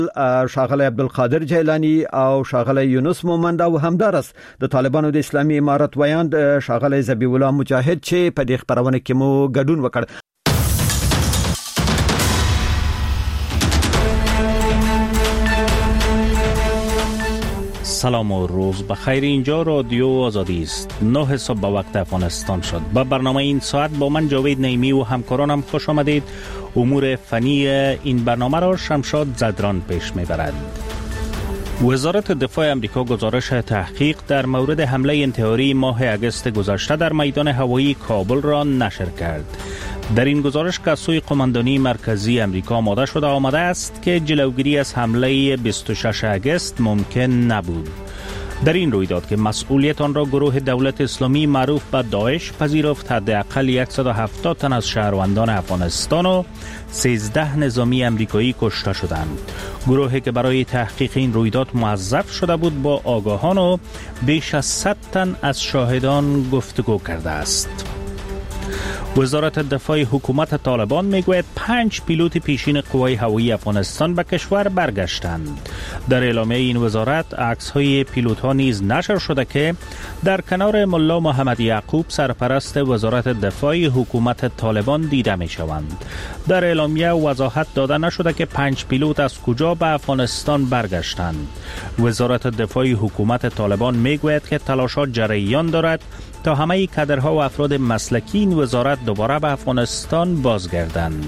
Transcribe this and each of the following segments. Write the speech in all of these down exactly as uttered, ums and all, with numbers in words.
ښاغلی عبدالقادر جیلانی او ښاغلی یونس مومند او همدارس د طالبانو د اسلامي امارت ویاند ښاغلی ذبیح الله مجاهد چې په دې خبرونه کې مو ګډون وکړ. سلام و روز بخیر. اینجا رادیو آزادی است. نه صبح به وقت افغانستان شد. با برنامه این ساعت با من جاوید نعیمی و همکارانم خوش آمدید. امور فنی این برنامه را شمشاد زدران پیش میبرد. وزارت دفاع امریکا گزارش تحقیق در مورد حمله انتحاری ماه اگست گذشته در میدان هوایی کابل را نشر کرد. در این گزارش که از سوی قماندانی مرکزی امریکا آماده شده آمده است که جلوگیری از حمله بیست و ششم اگست ممکن نبود. در این رویداد که مسئولیت آن را گروه دولت اسلامی معروف به داعش پذیرفت، حداقل صد و هفتاد تن از شهروندان افغانستان و سیزده نظامی امریکایی کشته شدند. گروهی که برای تحقیق این رویداد موظف شده بود با آگاهان و بیش از صد تن از شاهدان گفتگو کرده است. وزارت دفاع حکومت طالبان میگوید پنج پیلوت پیشین قوای هوایی افغانستان به کشور برگشتند. در اعلامیه این وزارت عکس‌های پیلوت‌ها نیز نشر شده که در کنار ملا محمد یعقوب سرپرست وزارت دفاع حکومت طالبان دیده می‌شوند. در اعلامیه وضاحت داده نشده که پنج پیلوت از کجا به افغانستان برگشتند. وزارت دفاع حکومت طالبان میگوید که تلاشات جریان دارد تا همه کادرها و افراد مسلکی این وزارت دوباره به افغانستان بازگردند.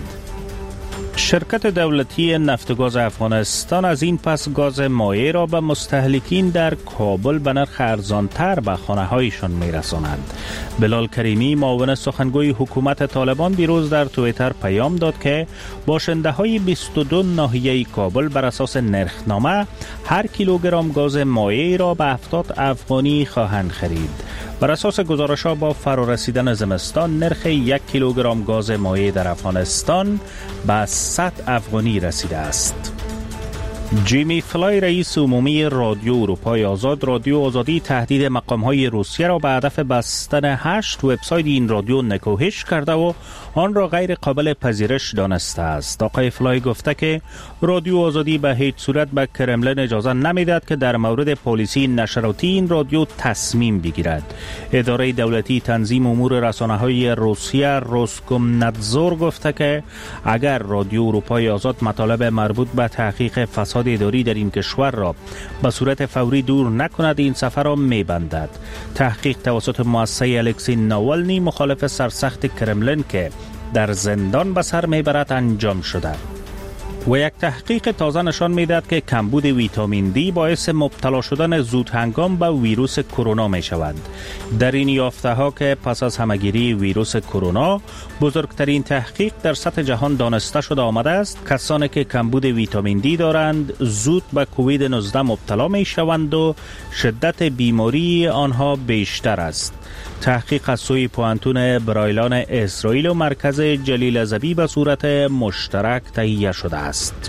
شرکت دولتی نفت و گاز افغانستان از این پس گاز مایع را به مستهلکین در کابل به نرخ ارزانتر به خانه‌هایشان می‌رساند. بلال کریمی معاون سخنگوی حکومت طالبان دیروز در توییتر پیام داد که باشنده‌های بیست و دو ناحیه کابل بر اساس نرخنامه هر کیلوگرم گاز مایع را به هفتاد افغانی خواهند خرید. بر اساس گزارش‌ها با فرارسیدن زمستان نرخ یک کیلوگرم گاز مایع در افغانستان به صد افغانی رسیده است. جیمی فلای رئیس عمومی رادیو اروپای آزاد رادیو آزادی تهدید مقام‌های روسیه را به هدف بستن هشت وبسایت این رادیو نکوهش کرده و آن را غیر قابل پذیرش دانسته است. آقای فلای گفته که رادیو آزادی به هیچ صورت به کرملین اجازه نمیدهد که در مورد پالیسی نشراتی این رادیو تصمیم بگیرد. اداره دولتی تنظیم امور رسانه‌های روسیه روسکومنادزور گفته که اگر رادیو اروپای آزاد مطالب مربوط به تحقیق فساد اداری در این کشور را به صورت فوری دور نکند این سفر را میبندد. تحقیق توسط مؤسسه الکسی ناوالنی مخالف سرسخت کرملین که در زندان به سر میبرد انجام شده. و یک تحقیق تازه نشان میدهد که کمبود ویتامین دی باعث مبتلا شدن زود هنگام به ویروس کرونا می شود. در این یافته ها که پس از همگیری ویروس کرونا بزرگترین تحقیق در سطح جهان دانسته شده آمده است، کسانی که کمبود ویتامین دی دارند زود به کووید نوزده مبتلا می شوند و شدت بیماری آنها بیشتر است. تحقیق از سوی پوانتون برایلان اسرائیل و مرکز جلیل ازوی به صورت مشترک تهیه شده است.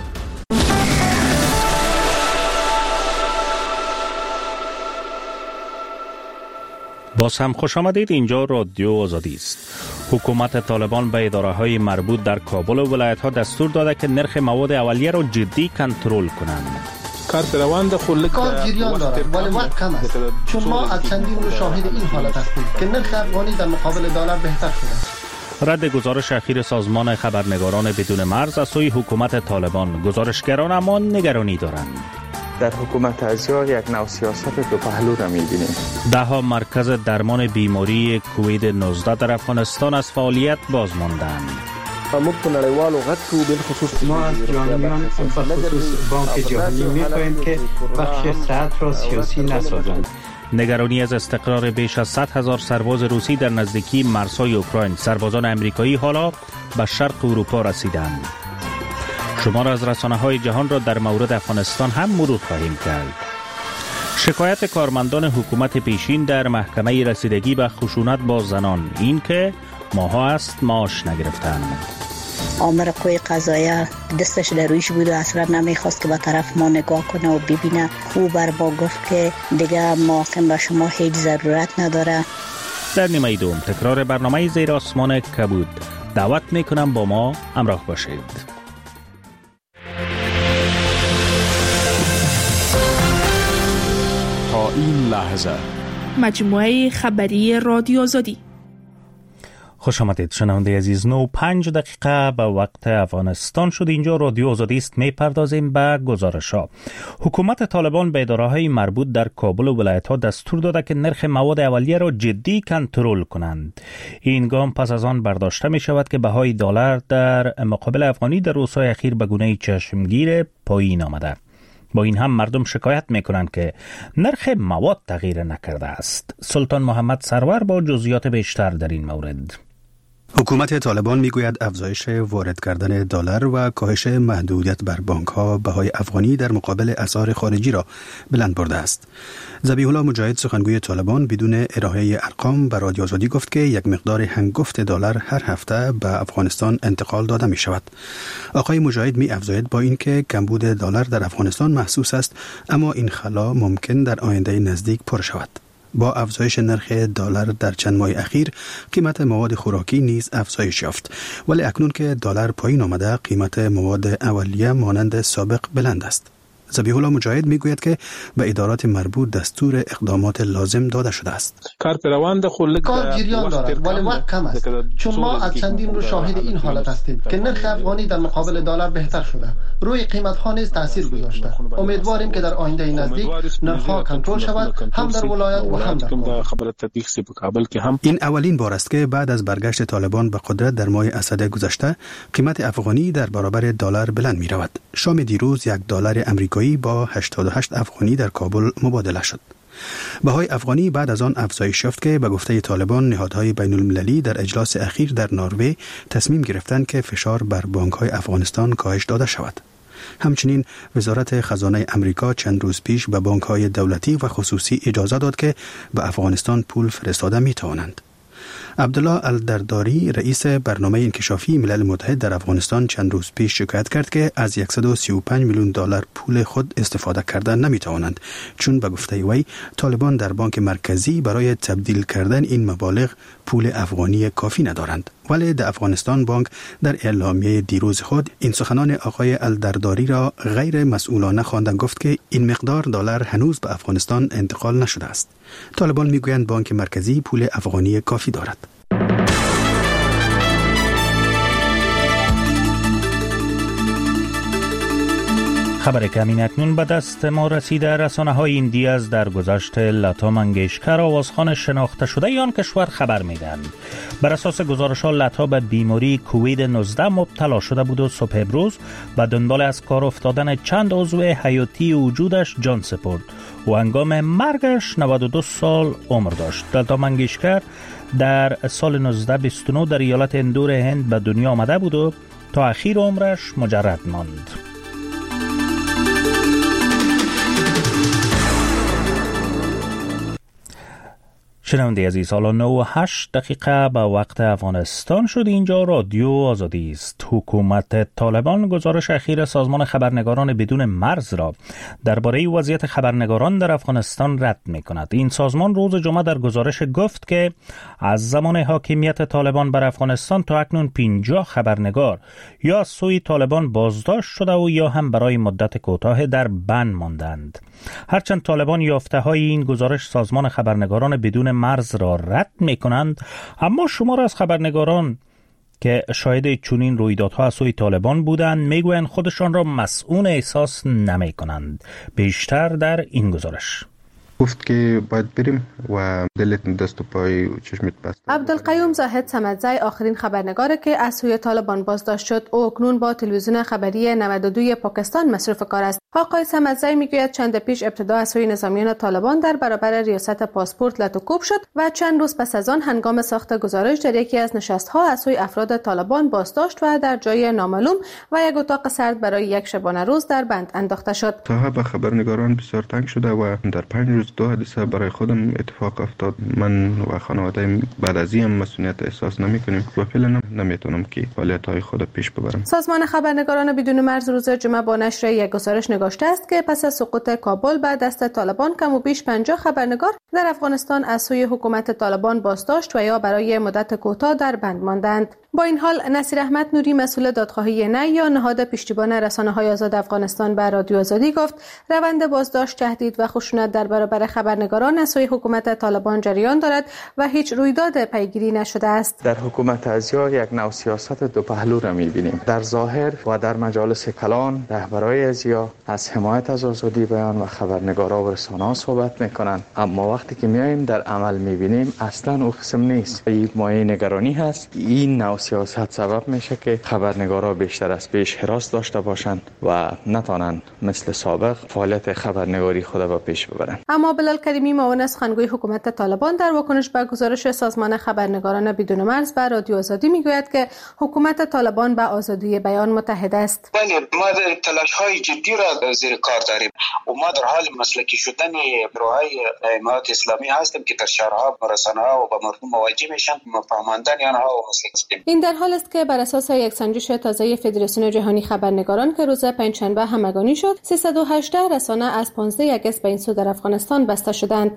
باز هم خوش آمدید. اینجا رادیو آزادی است. حکومت طالبان به اداره‌های مربوط در کابل و ولایت‌ها دستور داده که نرخ مواد اولیه را جدی کنترل کنند. کار روان ده خلک کار جریان دارد ولی وقت کم است، چون ما از چندین روز شاهد این حالت هستیم که نرخ افغانی در مقابل دلار بهتر شده. رد گزارش اخیر سازمان خبرنگاران بدون مرز از سوی حکومت طالبان، گزارشگران اما نگرانی دارند. در حکومت ازیار یک نوع سیاست دو پهلو را می‌بینیم. ده ها مرکز درمان بیماری کووید نوزده در افغانستان از فعالیت باز ماندند. ما از جامعیان به خصوص بانک جهانی می‌خواهیم که بخش صحت را سیاسی نسازند. نگرانی از استقرار بیش از صد هزار سرباز روسی در نزدیکی مرزهای اوکراین. سربازان امریکایی حالا به شرق اروپا رسیدند. شمار از رسانه‌های جهان را در مورد افغانستان هم مرور خواهیم کرد. شکایت کارمندان حکومت پیشین در محکمه رسیدگی به خشونت با زنان، این که ماها است معاش نگرفتند. آمر قوی قضاییه دستش در رویش بود و اصلا نمیخواست که به طرف ما نگاه کنه و ببینه. او بر با گفت که دیگه محاکم به شما هیچ ضرورت نداره. در نیمه دوم تکرار برنامه زیر آسمان کبود. دعوت میکنم با ما همراه باشید. این لحظه. مجموعه خبری رادیو آزادی. خوش آمدید شنونده عزیز. نو پنج دقیقه به وقت افغانستان شد. اینجا رادیو آزادی است. می پردازیم به گزارش ها. حکومت طالبان به اداره های مربوط در کابل و ولایت ها دستور داده که نرخ مواد اولیه را جدی کنترل کنند. این گام پس از آن برداشته می شود که بهای دلار در مقابل افغانی در روزهای اخیر به گونه چشمگیر پایین آمده. با این هم مردم شکایت می کنند که نرخ مواد تغییر نکرده است. سلطان محمد سرور با جزئیات بیشتر در این مورد. حکومت طالبان میگوید افزایش وارد کردن دلار و کاهش محدودیت بر بانک‌ها بهای افغانی در مقابل اسعار خارجی را بلند برده است. ذبیح الله مجاهد سخنگوی طالبان بدون ارائه ارقام به رادیو آزادی گفت که یک مقدار هنگفت دلار هر هفته به افغانستان انتقال داده می شود. آقای مجاهد می افزاید با اینکه کمبود دلار در افغانستان محسوس است، اما این خلا ممکن در آینده نزدیک پر شود. با افزایش نرخ دلار در چند ماه اخیر قیمت مواد خوراکی نیز افزایش یافت، ولی اکنون که دلار پایین آمده قیمت مواد اولیه مانند سابق بلند است. ذبیح الله مجاهد میگوید که به ادارات مربوط دستور اقدامات لازم داده شده است. کار روان خلق کار جریان دارد ولی وقت کم است، چون ما از چندین رو شاهد این حالت هستیم که نرخ افغانی در مقابل دلار بهتر شده، روی قیمت ها نیز تاثیر گذاشته. امیدواریم که در آینده نزدیک نرخ ها کنترل شود، هم در ولایت و هم در کابل. این اولین بار است که بعد از برگشت طالبان به قدرت در ماه اسد گذشته قیمت افغانی در برابر دلار بلند می رود. شام دیروز یک دلار امریکایی با هشتاد و هشت افغانی در کابل مبادله شد. بهای افغانی بعد از آن افزایش یافت که به گفته طالبان نهادهای بین المللی در اجلاس اخیر در نروژ تصمیم گرفتند که فشار بر بانک‌های افغانستان کاهش داده شود. همچنین وزارت خزانه امریکا چند روز پیش به بانک‌های دولتی و خصوصی اجازه داد که به افغانستان پول فرستاده می‌توانند. عبدالله الدرداری رئیس برنامه انکشافی ملل متحد در افغانستان چند روز پیش شکایت کرد که از صد و سی و پنج میلیون دلار پول خود استفاده کرده نمیتوانند، چون به گفته وی طالبان در بانک مرکزی برای تبدیل کردن این مبالغ پول افغانی کافی ندارند. ولی در افغانستان بانک در اعلامیه دیروز خود این سخنان آقای الدرداری را غیر مسئولانه خواندند، گفت که این مقدار دلار هنوز به افغانستان انتقال نشده است. طالبان میگویند بانک مرکزی پول افغانی کافی دارد. خبر کمین اکنون به دست ما رسیده. رسانه های هندی از درگذشت لتا منگیشکر آوازخوان شناخته شده آن کشور خبر میدهند. بر اساس گزارش ها لتا به بیماری کووید نوزده مبتلا شده بود و صبح امروز به دنبال از کار افتادن چند عضو حیاتی وجودش جان سپرد و هنگام مرگش نود و دو سال عمر داشت. لتا منگیشکر در سال نوزده بیست و نه در ایالت اندور هند به دنیا آمده بود و تا اخیر عمرش مجرد ماند. شنونده عزیز، حالا نه و هشت دقیقه به وقت افغانستان شد. اینجا رادیو آزادی است. حکومت طالبان گزارش اخیر سازمان خبرنگاران بدون مرز را درباره وضعیت خبرنگاران در افغانستان رد می کند. این سازمان روز جمعه در گزارش گفت که از زمان حاکمیت طالبان بر افغانستان تا اکنون پنجاه خبرنگار یا از سوی طالبان بازداشت شده و یا هم برای مدت کوتاه در بند ماندند. هرچند طالبان یافته های این گزارش سازمان خبرنگاران بدون مرز را رد می کنند، اما شمار از خبرنگاران که شاهد چنین رویدادها از سوی طالبان بودند میگویند خودشان را مسئول احساس نمی کنند. بیشتر در این گزارش. گفت که باید بریم و دلت دست و پای و چشمت بست. عبدالقیوم زاهد صمدزی آخرین خبرنگاری که از سوی طالبان بازداشت شد او اکنون با تلویزیون خبری نود و دو پاکستان مصروف کار است. آقای صمدزی میگوید چند پیش ابتدا از سوی نظامیان طالبان در برابر ریاست پاسپورت لطوکوب شد و چند روز پس از آن هنگام ساخت گزارش در یکی از نشست‌ها از سوی افراد طالبان بازداشت و در جای نامعلوم و یک اتاق سرد برای یک شبانه روز در بند انداخته شد. صاحب خبرنگاران بسیار تنگ شده و در پنج روز دو حادثه برای خودم اتفاق افتاد. من و خانواده بعد از این مسئولیت احساس نمی‌کنیم و فعلا نمیتونم که فعالیت‌های خود پیش ببرم. سازمان خبرنگاران بدون مرز روز جمعه با نشر یک گزارش نگاشته است که پس از سقوط کابل به دست طالبان کم و بیش پنجاه خبرنگار در افغانستان از سوی حکومت طالبان بازداشت و یا برای مدت کوتاه در بند ماندند. با این حال نصیر احمد نوری مسئول دادخواهی نه یا نهاد پشتیبان رسانه‌های آزاد افغانستان به رادیو آزادی گفت روند بازداشت، تهدید و خشونت در برابر خبرنگاران از سوی حکومت طالبان جریان دارد و هیچ رویداد پیگیری نشده است. در حکومت ازیا یک نوع سیاست دو پهلو را می‌بینیم. در ظاهر و در مجالس کلان رهبرای ازیا از حمایت از آزادی بیان و خبرنگارا و رسانه‌ها صحبت می‌کنند، اما وقتی که میایم در عمل می‌بینیم اصلاً او قسم نیست. این مایه نگرانی هست. این نوع سیاست سبب میشه که خبرنگارا بیشتر از پیش حراس داشته باشند و نتونن مثل سابق فعالیت خبرنگاری خود را پیش ببرند. اما بلال کریمی معاون سخنگوی حکومت طالبان در واکنش به گزارش سازمان خبرنگاران بدون مرز به رادیو آزادی میگوید که حکومت طالبان به آزادی بیان متحد است. بله، ما تلاش‌های جدی را زیر کار داریم و ما در حال مسلکی شدن گروه‌های امارات اسلامی هستیم که در شهرها، رسانه‌ها و با مردم مواجه میشن. مفهوماندن آنها و مسلک هستیم. این در حال است که بر اساس یک سنجش تازه فدراسیون جهانی خبرنگاران که روز پنجشنبه همگانی شد، سیصد و هجده رسانه از پانزده آگوست به این سو در افغانستان بسته شدند.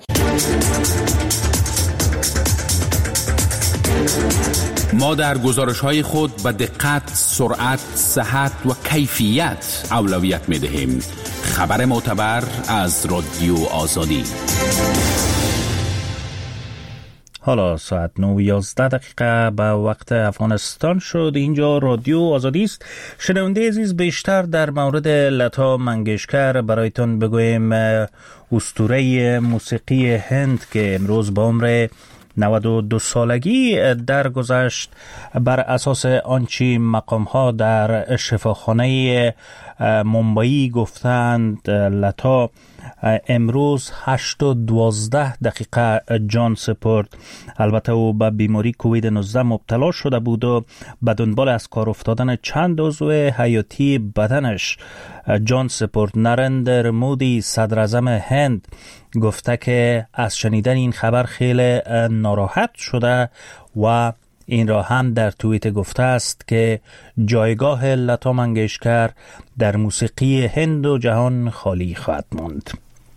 ما در گزارش‌های خود به دقت، سرعت، صحت و کیفیت اولویت می‌دهیم. خبر معتبر از رادیو آزادی. حالا ساعت نه و یازده دقیقه به وقت افغانستان شد. اینجا رادیو آزادی است. شنونده عزیز، بیشتر در مورد لتا منگشکر برایتان بگویم. اسطوره موسیقی هند که امروز با عمر نود و دو سالگی درگذشت، بر اساس آنچه مقام‌ها در شفاخانه ممبئی گفتند، لتا امروز هشت و دوازده دقیقه جان سپرد. البته او به بیماری کووید نوزده مبتلا شده بود و به دنبال از کار افتادن چند عضو حیاتی بدنش جان سپرد. نریندر مودی صدر اعظم هند گفته که از شنیدن این خبر خیلی ناراحت شده و این را هم در توییت گفته است که جایگاه لتا منگشکر در موسیقی هند و جهان خالی خواهد ماند.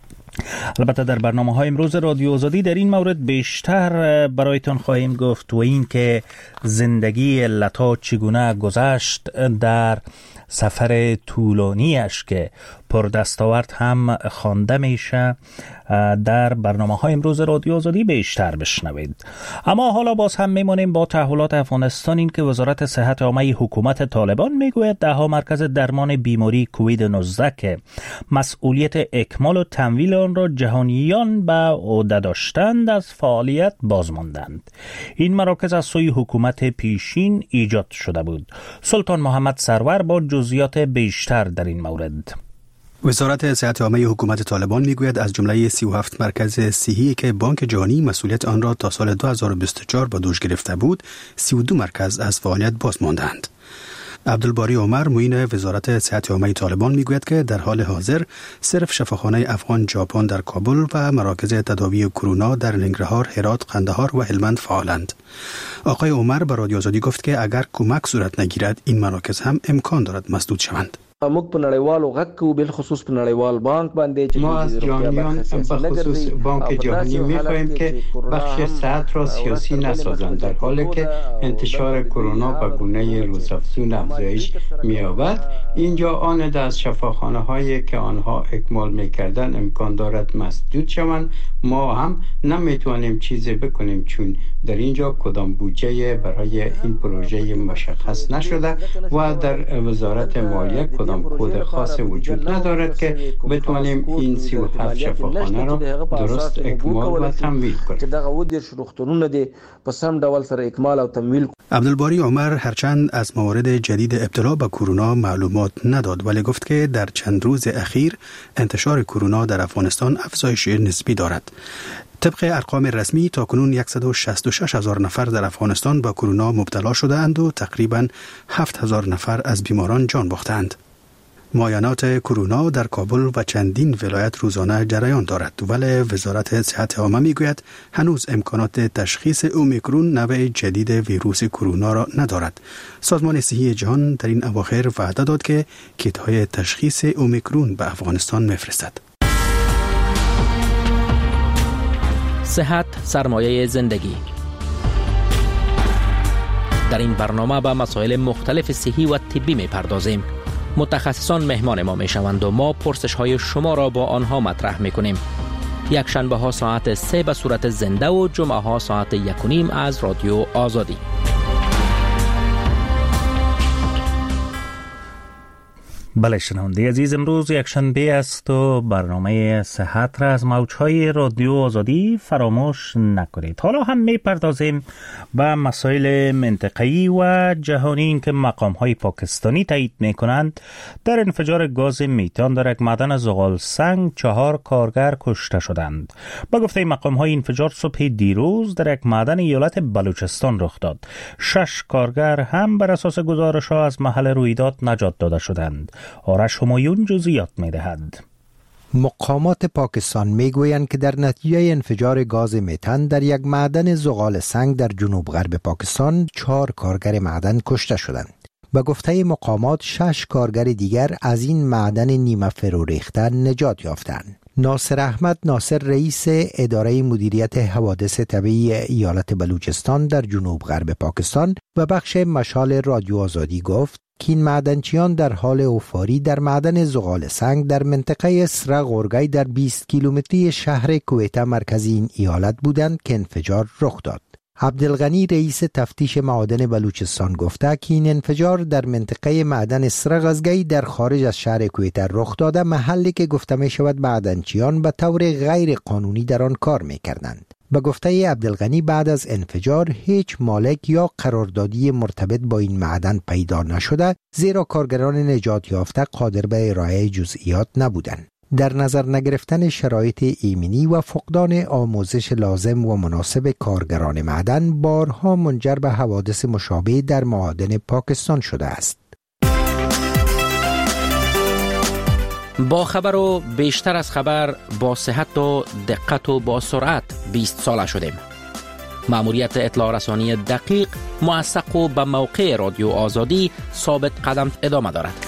البته در برنامه‌های امروز رادیو آزادی در این مورد بیشتر برایتان خواهیم گفت و این که زندگی لتا چگونه گذشت در سفر طولانیش که پر دستاورد هم خوانده میشه در برنامه‌های امروز رادیو آزادی بیشتر بشنوید. اما حالا باز هم میمونیم با تحولات افغانستان. این که وزارت صحت عامه حکومت طالبان میگوید ده ها مرکز درمان بیماری کووید نوزده که مسئولیت اکمال و تمویل آن را جهانیان به عهده داشتند از فعالیت باز ماندند. این مراکز از سوی حکومت پیشین ایجاد شده بود. سلطان محمد سرور با جزئیات بیشتر در این مورد. وزارت صحت عامه حکومت طالبان میگوید از جمله سی و هفت مرکز صحی که بانک جهانی مسئولیت آن را تا سال دو هزار و بیست و چهار به دوش گرفته بود، سی و دو مرکز از فعالیت باز ماندند. عبدالباری عمر معین وزارت صحت عامه طالبان میگوید که در حال حاضر صرف شفاخانه افغان ژاپن در کابل و مراکز تداوی کرونا در ننگرهار، هرات، قندهار و هلمند فعالند. آقای عمر به رادیو آزادی گفت که اگر کمک صورت نگیرد این مراکز هم امکان دارد مسدود شوند. موږ په نړیوالو غږ کوو، بل خصوص په نړیوال بانک باندې. ما از جهانیان به خصوص بانک جهانی می‌خواهیم که بخش صحت را سیاسی نسازند، در حالی که انتشار کرونا به گونه روزافزون افزایش می‌یابد. اینجا آن از شفاخانه هایی که آنها اکمال می‌کردند امکان دارد مسدود شوند. ما هم نمی‌توانیم چیزی بکنیم چون در اینجا کدام بودجه برای این پروژه مشخص نشده و در وزارت مالیه کدام کد خاص وجود ندارد که بتوانیم این سی و هفت شفاخانه را درست اکمال و تمویل کنیم. عبدالباری عمر هرچند از موارد جدید ابتلا به کرونا معلومات نداد، ولی گفت که در چند روز اخیر انتشار کرونا در افغانستان افزایش نسبی دارد. طبق ارقام رسمی تاکنون صد و شصت و شش هزار نفر در افغانستان با کرونا مبتلا شده‌اند و تقریباً هفت هزار نفر از بیماران جان باختند. معاینات کرونا در کابل و چندین ولایت روزانه جریان دارد، ولی وزارت صحت عامه میگوید هنوز امکانات تشخیص اومیکرون نوع جدید ویروس کرونا را ندارد. سازمان صحی جهان در این اواخر وعده داد که کیت‌های تشخیص اومیکرون به افغانستان میفرستد. صحت سرمایه زندگی. در این برنامه به مسائل مختلف صحی و طبی می پردازیم. متخصصان مهمان ما می شوند و ما پرسش های شما را با آنها مطرح می کنیم. یک شنبه ها ساعت سه به صورت زنده و جمعه ها ساعت یک و نیم از رادیو آزادی. بله شنونده عزیز، امروز یک شنبه است و برنامه صحت را از موجهای رادیو آزادی فراموش نکنید. حالا هم می پردازیم به مسائل منطقه‌ای و جهانی که مقام‌های پاکستانی تایید می کنند در انفجار گاز میتان در یک معدن زغال سنگ چهار کارگر کشته شدند. با گفته مقام‌های انفجار صبح دیروز در یک معدن ایالت بلوچستان رخ داد. شش کارگر هم بر اساس گزارش‌ها از محل رویداد نجات داده شدند. آرش همایون جزئیات می‌دهد. مقامات پاکستان میگویند که در نتیجه انفجار گاز متن در یک معدن زغال سنگ در جنوب غرب پاکستان چهار کارگر معدن کشته شدند. به گفته مقامات شش کارگر دیگر از این معدن نیمه فرو ریخته نجات یافتند. ناصر احمد ناصر رئیس اداره مدیریت حوادث طبیعی ایالت بلوچستان در جنوب غرب پاکستان و بخش مشال رادیو آزادی گفت که این معدنچیان در حال اوفاری در معدن زغال سنگ در منطقه سرا غورگای در بیست کیلومتری شهر کویته مرکزی این ایالت بودند که انفجار رخ داد. عبدالغنی رئیس تفتیش معادن بلوچستان گفته که این انفجار در منطقه معدن سرا غزگی در خارج از شهر کویته رخ داده، محلی که گفته می شود معدنچیان به طور غیر قانونی در آن کار می کردند. به گفته عبدالغنی بعد از انفجار هیچ مالک یا قراردادی مرتبط با این معدن پیدا نشده، زیرا کارگران نجات یافته قادر به ارائه جزئیات نبودند. در نظر نگرفتن شرایط ایمنی و فقدان آموزش لازم و مناسب کارگران معدن بارها منجر به حوادث مشابه در معادن پاکستان شده است. با خبر و بیشتر از خبر، با صحت و دقت و با سرعت بیست ساله شدیم. مأموریت اطلاع رسانی دقیق، موثق و به موقع رادیو آزادی ثابت قدم ادامه دارد.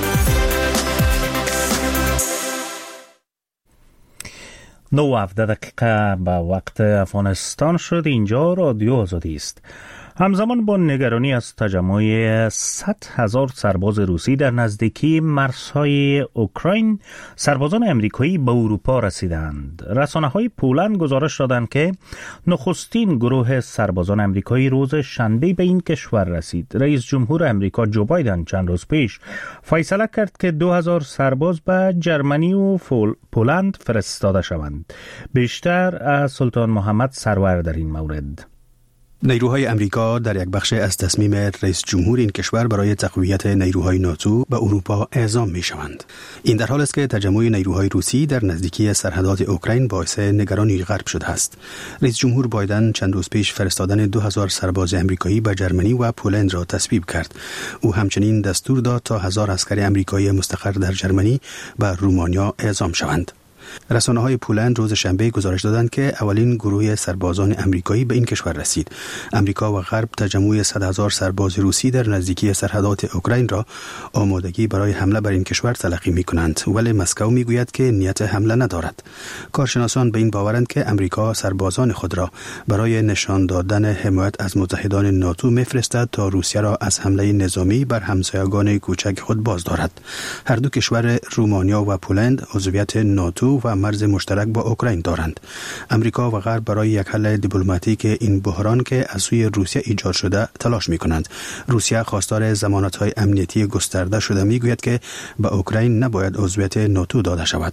نو و هفده دقیقه به وقت افغانستان شد. اینجا رادیو آزادی است. همزمان با نگرانی از تجمع صد هزار سرباز روسی در نزدیکی مرزهای اوکراین، سربازان امریکایی به اروپا رسیدند. رسانه‌های پولند گزارش دادند که نخستین گروه سربازان امریکایی روز شنبه به این کشور رسید. رئیس جمهور امریکا جو بایدن چند روز پیش فیصله کرد که دو هزار سرباز به جرمنی و پولند فرستاده شوند. بیشتر از سلطان محمد سرور در این مورد. نیروهای امریکا در یک بخش از تصمیم رئیس جمهور این کشور برای تقویت نیروهای ناتو به اروپا اعزام می شوند. این در حال است که تجمع نیروهای روسی در نزدیکی سرحدات اوکراین باعث نگرانی غرب شده است. رئیس جمهور بایدن چند روز پیش فرستادن دو هزار سرباز امریکایی به جرمنی و پولند را تصویب کرد. او همچنین دستور داد تا هزار عسکر امریکایی مستقر در جرمنی به رومانیا اعزام شوند. رسانه‌های پولند روز شنبه گزارش دادند که اولین گروه سربازان امریکایی به این کشور رسید. امریکا و غرب تجمع صد هزار سرباز روسی در نزدیکی سرحدات اوکراین را آمادگی برای حمله بر این کشور تلقی می‌کنند، ولی مسکو می‌گوید که نیت حمله ندارد. کارشناسان به این باورند که امریکا سربازان خود را برای نشان دادن حمایت از متحدان ناتو می‌فرستد تا روسیه را از حمله نظامی بر همسایگان کوچک خود باز دارد. هر دو کشور رومانیا و پولند عضویت ناتو و مرز مشترک با اوکراین دارند. امریکا و غرب برای یک حل دیپلماتیک این بحران که از سوی روسیه ایجاد شده تلاش می‌کنند. روسیه خواستار ضمانت‌های امنیتی گسترده شده می‌گوید که به اوکراین نباید عضویت ناتو داده شود.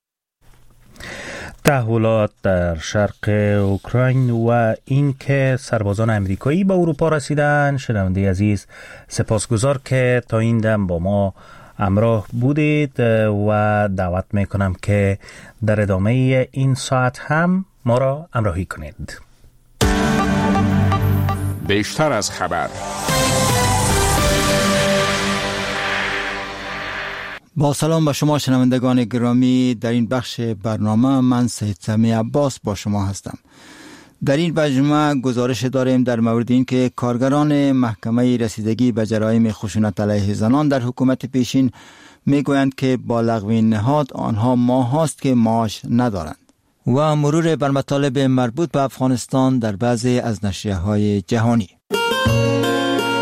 تحولات در شرق اوکراین و این که سربازان امریکایی به اروپا رسیدن. شنونده عزیز، سپاسگزار که تا این دم با ما همراه بودید و دعوت میکنم که در ادامه این ساعت هم ما را همراهی کنید. بیشتر از خبر. با سلام به شما شنوندگان گرامی، در این بخش برنامه من سید سمی عباس با شما هستم. در این مجموعه گزارش داریم در مورد این که کارگران محکمه رسیدگی به جرایم خشونت علیه زنان در حکومت پیشین میگویند که با لغو این نهاد آنها ماه هاست که معاش ندارند. و مرور بر مطالب مربوط به افغانستان در بعضی از نشریه‌های جهانی.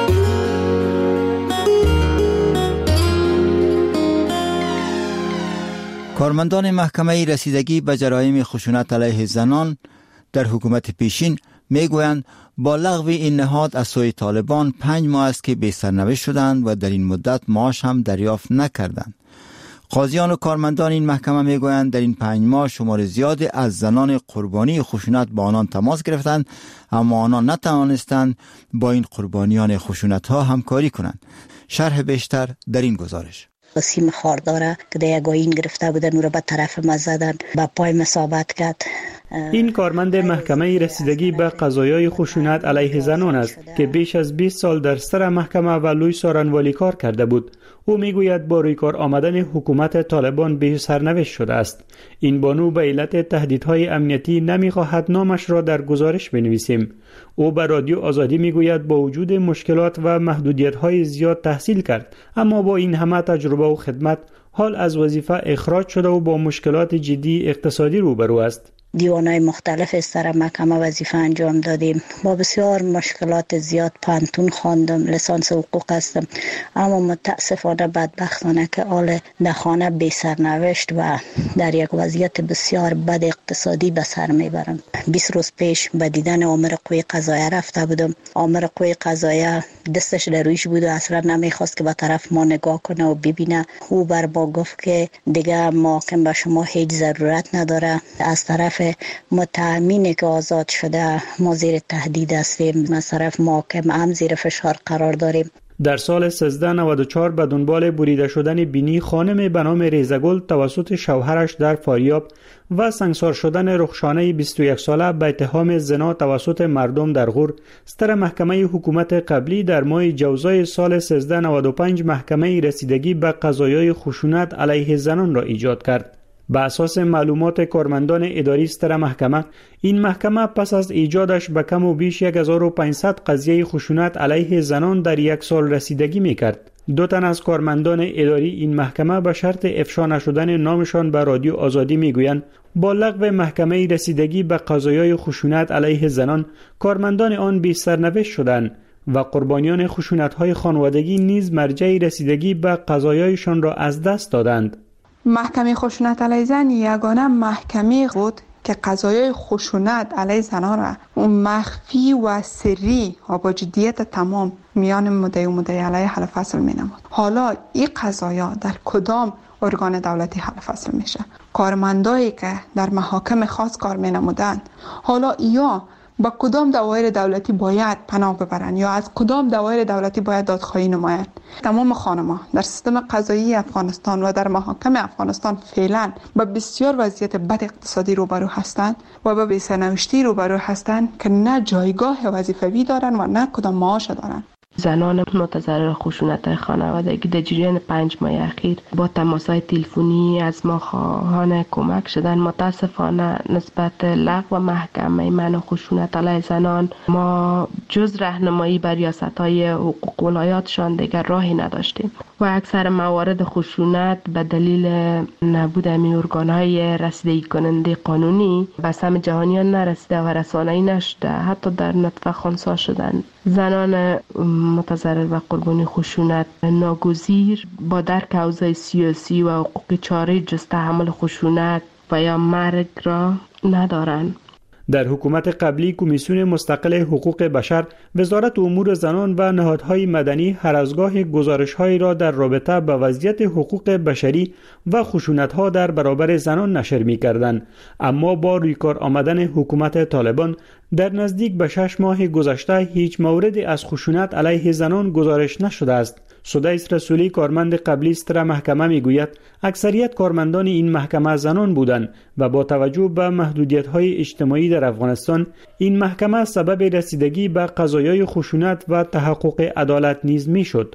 کارمندان محکمه رسیدگی به جرایم خشونت علیه زنان در حکومت پیشین میگویند با لغو این نهاد از سوی طالبان پنج ماه است که بی سرنوشت شدند و در این مدت معاش هم دریافت نکردند. قاضیان و کارمندان این محکمه میگویند در این پنج ماه شمار زیادی از زنان قربانی خشونت با آنان تماس گرفتند، اما آنان نتوانستند با این قربانیان خشونت ها همکاری کنند. شرح بیشتر در این گزارش. سیم خارداره که در یک آیین گرفته بودن او را به طرف ما زدن، به پای ما ثابت کرد. این کارمند محکمه رسیدگی به قضایای خشونت علیه زنان است که بیش از بیست سال در سر محکمه و لوی سارنوالی کار کرده بود. او میگوید با روی کار آمدن حکومت طالبان به سرنوشت شده است. این بانو به علت تهدیدهای امنیتی نمیخواهد نامش را در گزارش بنویسیم. او به رادیو آزادی میگوید با وجود مشکلات و محدودیت‌های زیاد تحصیل کرد، اما با این همه تجربه و خدمت حال از وظیفه اخراج شده و با مشکلات جدی اقتصادی روبرو است. دیوانهای مختلف سر محکمه وظیفه انجام دادیم. با بسیار مشکلات زیاد پانتون خواندم، لیسانس حقوق هستم، اما متاسفانه بدبختانه که حال در خانه بی سرنوشت و در یک وضعیت بسیار بد اقتصادی به سر میبرم. بیست روز پیش به دیدن آمر قوی قضاییه رفته بودم. آمر قوی قضاییه دستش در رویش بود و اصلا نمیخواست که به طرف ما نگاه کنه و ببینه. او بر با گفت که دیگه محاکم به شما هیچ ضرورت نداره. از طرف متهمینی که آزاد شده ما زیر تهدید هستیم، از طرف محاکم هم زیر فشار قرار داریم. در سال سیزده نود و چهار به دنبال بریده شدن بینی خانم به نام ریزگل توسط شوهرش در فاریاب و سنگسار شدن رخشانه بیست و یک ساله به اتهام زنا توسط مردم در غور، سر محکمه حکومت قبلی در ماه جوزای سال سیزده نود و پنج محکمه رسیدگی به قضایای خشونت علیه زنان را ایجاد کرد. به اساس معلومات کارمندان اداری سر محکمه، این محکمه پس از ایجادش به کم و بیش هزار و پانصد قضیه خشونت علیه زنان در یک سال رسیدگی میکرد. دو تن از کارمندان اداری این محکمه به شرط افشا نشدن نامشان به رادیو آزادی میگویند با لغو محکمه رسیدگی به قضایای خشونت علیه زنان، کارمندان آن بی سرنوشت شدند و قربانیان خشونت‌های خانوادگی نیز مرجع رسیدگی به قضایایشان را از دست دادند. محکمه خشونت علیه زن یگانه محکمه بود که قضایای خشونت علیه زنان را اون مخفی و سری و با جدیت تمام میان مدعی و مدعی علیه حل فصل می نمود. حالا این قضایا در کدام ارگان دولتی حل فصل میشه؟ کارمندایی که در محاکم خاص کار می نمودند حالا یا با کدام دوایر دولتی باید پناه ببرند یا از کدام دوایر دولتی باید دادخواهی نمایند؟ تمام خانم‌ها در سیستم قضایی افغانستان و در محاکم افغانستان فعلا با بسیار وضعیت بد اقتصادی روبرو هستند و با بی‌سرنوشتی روبرو هستند که نه جایگاه وظیفوی دارند و نه کدام معاش دارند. زنان متضرر خشونت خانوادگی در جریان پنج ماه اخیر با تماس‌های تلفنی از ما خواهان کمک شدن. متاسفانه نسبت لغو محکمه منع خشونت علیه زنان ما جز راهنمایی بر ریاست‌های حقوق ولایاتشان دیگر راهی نداشتیم و اکثر موارد خشونت به دلیل نبود امی ارگان‌های رسیدگی کننده قانونی به سهم جهانیان نرسیده و رسانه‌ای نشده، حتی در نطفه خنثی شدند. زنان متضرر و قربانی خشونت ناگزیر با درک اوضاع سیاسی و حقوقی چاره جز تحمل خشونت و یا مرگ را ندارند. در حکومت قبلی کمیسیون مستقل حقوق بشر، وزارت امور زنان و نهادهای مدنی هر از گاه گزارش‌هایی را در رابطه با وضعیت حقوق بشری و خشونت‌ها در برابر زنان نشر می‌کردند، اما با رویکار آمدن حکومت طالبان در نزدیک به شش ماه گذشته هیچ موردی از خشونت علیه زنان گزارش نشده است. سدیس رسولی کارمند قبلی ستر محکمه میگوید اکثریت کارمندان این محکمه زنان بودند و با توجه به محدودیت‌های اجتماعی در افغانستان این محکمه سبب رسیدگی به قضایای خشونت و تحقق عدالت نیز میشد.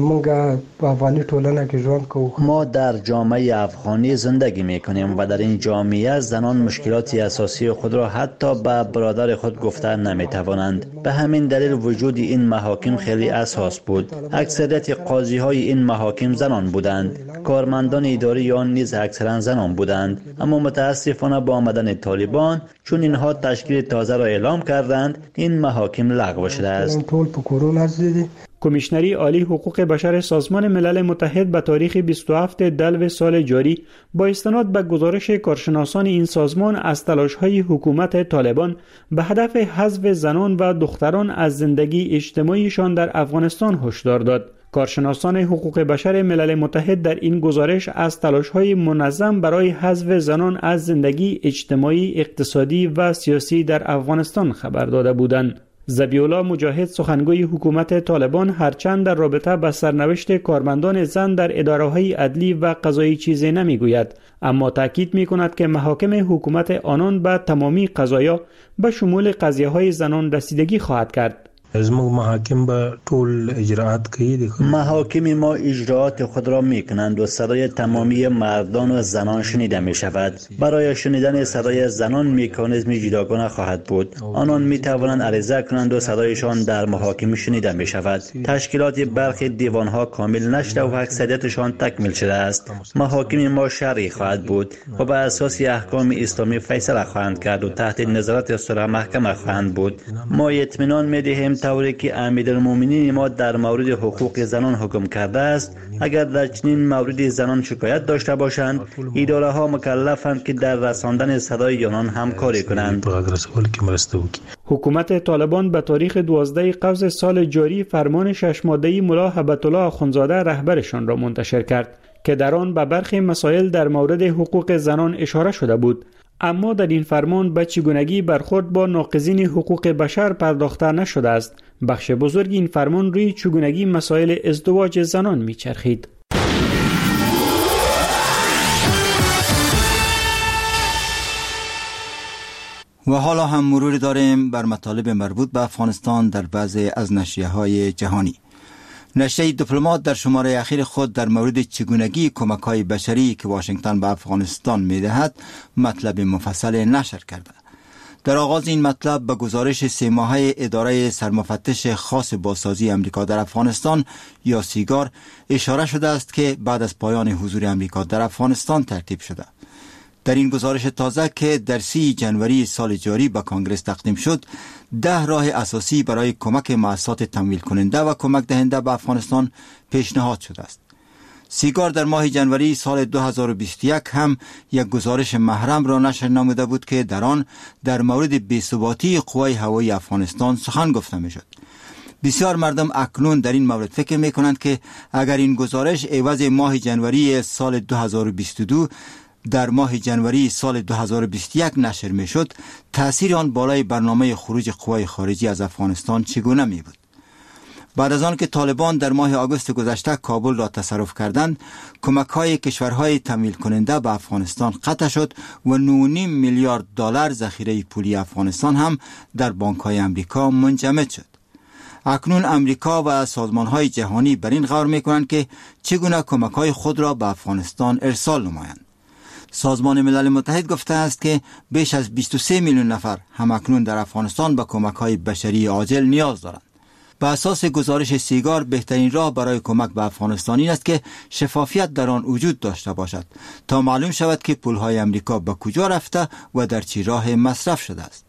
ما در جامعه افغانی زندگی میکنیم و در این جامعه زنان مشکلات اساسی خود را حتی به برادر خود گفته نمیتوانند. به همین دلیل وجود این محاکم خیلی اساس بود. اکثریت قاضی های این محاکم زنان بودند. کارمندان اداری آن نیز اکثرا زنان بودند، اما متاسفانه با آمدن طالبان چون اینها تشکیل تازه را اعلام کردند این محاکم لغو شده است. کمیشنری عالی حقوق بشر سازمان ملل متحد به تاریخ بیست و هفتم دلو سال جاری با استناد به گزارش کارشناسان این سازمان از تلاش‌های حکومت طالبان به هدف حذف زنان و دختران از زندگی اجتماعیشان در افغانستان هشدار داد. کارشناسان حقوق بشر ملل متحد در این گزارش از تلاش‌های منظم برای حذف زنان از زندگی اجتماعی، اقتصادی و سیاسی در افغانستان خبر داده بودند. ذبیح‌الله مجاهد سخنگوی حکومت طالبان هرچند در رابطه با سرنوشت کارمندان زن در اداره‌های عدلی و قضایی چیزی نمیگوید، اما تاکید می‌کند که محاکم حکومت آنان به تمامی قضایا به شمول قضیه‌های زنان رسیدگی خواهد کرد. زموږ محاکم به ټول اجراءات کوي. محاکم ما اجراءات خود را میکنند و صدای تمامی مردان و زنان شنیده می شود. برای شنیدن صدای زنان مکانیزم جداگانه خواهد بود. آنان می توانند عریضه کنند و صدایشان در محاکم شنیده می شود. تشکیلات برخی دیوان ها کامل نشده و اکثریتشان تکمیل شده است. محاکم ما شرعی خواهد بود و بر اساس احکام اسلامی فیصله خواهند کرد و تحت نظارت صلح محکمه خواهند بود. ما اطمینان می دهیم طوری که امیرالمومنین ما در مورد حقوق زنان حکم کرده است، اگر در چنین موردی زنان شکایت داشته باشند، اداره ها مکلفند که در رساندن صدای آنان همکاری کنند. حکومت طالبان به تاریخ دوازده قوس سال جاری فرمان شش ماده‌ای ملا هبت الله آخوندزاده رهبرشان را منتشر کرد که در آن به برخی مسائل در مورد حقوق زنان اشاره شده بود. اما در این فرمان به چگونگی برخورد با ناقضین حقوق بشر پرداخته نشده است. بخش بزرگ این فرمان روی چگونگی مسائل ازدواج زنان میچرخید. و حالا هم مرور داریم بر مطالب مربوط به افغانستان در بعضی از نشریه‌های جهانی. نشریه دیپلمات در شماره اخیر خود در مورد چگونگی کمک‌های بشری که واشنگتن به افغانستان می‌دهد مطلب مفصل نشر کرده. در آغاز این مطلب به گزارش سه ماهه اداره سرمفتش خاص بازسازی امریکا در افغانستان یا سیگار اشاره شده است که بعد از پایان حضور امریکا در افغانستان ترتیب شده. در این گزارش تازه که در سی جنوری سال جاری به کانگرس تقدیم شد، ده راه اساسی برای کمک مؤسسات تمویل کننده و کمک دهنده به افغانستان پیشنهاد شده است. سیگار در ماه جنوری سال دو هزار و بیست و یک هم یک گزارش محرم را نشر نموده بود که در آن در مورد بی‌ثباتی قوای هوایی افغانستان سخن گفته می‌شد. بسیار مردم اکنون در این مورد فکر می کنند که اگر این گزارش عوض ماه جنوری سال دو هزار و بیست و دو در ماه جنوری سال دو هزار و بیست و یک نشر می شد، تأثیر آن بالای برنامه خروج قوای خارجی از افغانستان چگونه می بود؟ بعد از آن که طالبان در ماه آگوست گذشته کابل را تصرف کردند، کمک های کشورهای تمویل کننده به افغانستان قطع شد و نه و نیم میلیارد دلار ذخیره پولی افغانستان هم در بانک های امریکا منجمد شد. اکنون امریکا و سازمان های جهانی بر این غور می کنند که چگونه کمک های خود را به افغانستان ارسال نمایند. سازمان ملل متحد گفته است که بیش از بیست و سه میلیون نفر همکنون در افغانستان به کمک‌های بشری عاجل نیاز دارند. به اساس گزارش سیگار بهترین راه برای کمک به افغانستان این است که شفافیت در آن وجود داشته باشد تا معلوم شود که پول‌های امریکا به کجا رفته و در چه راه مصرف شده است.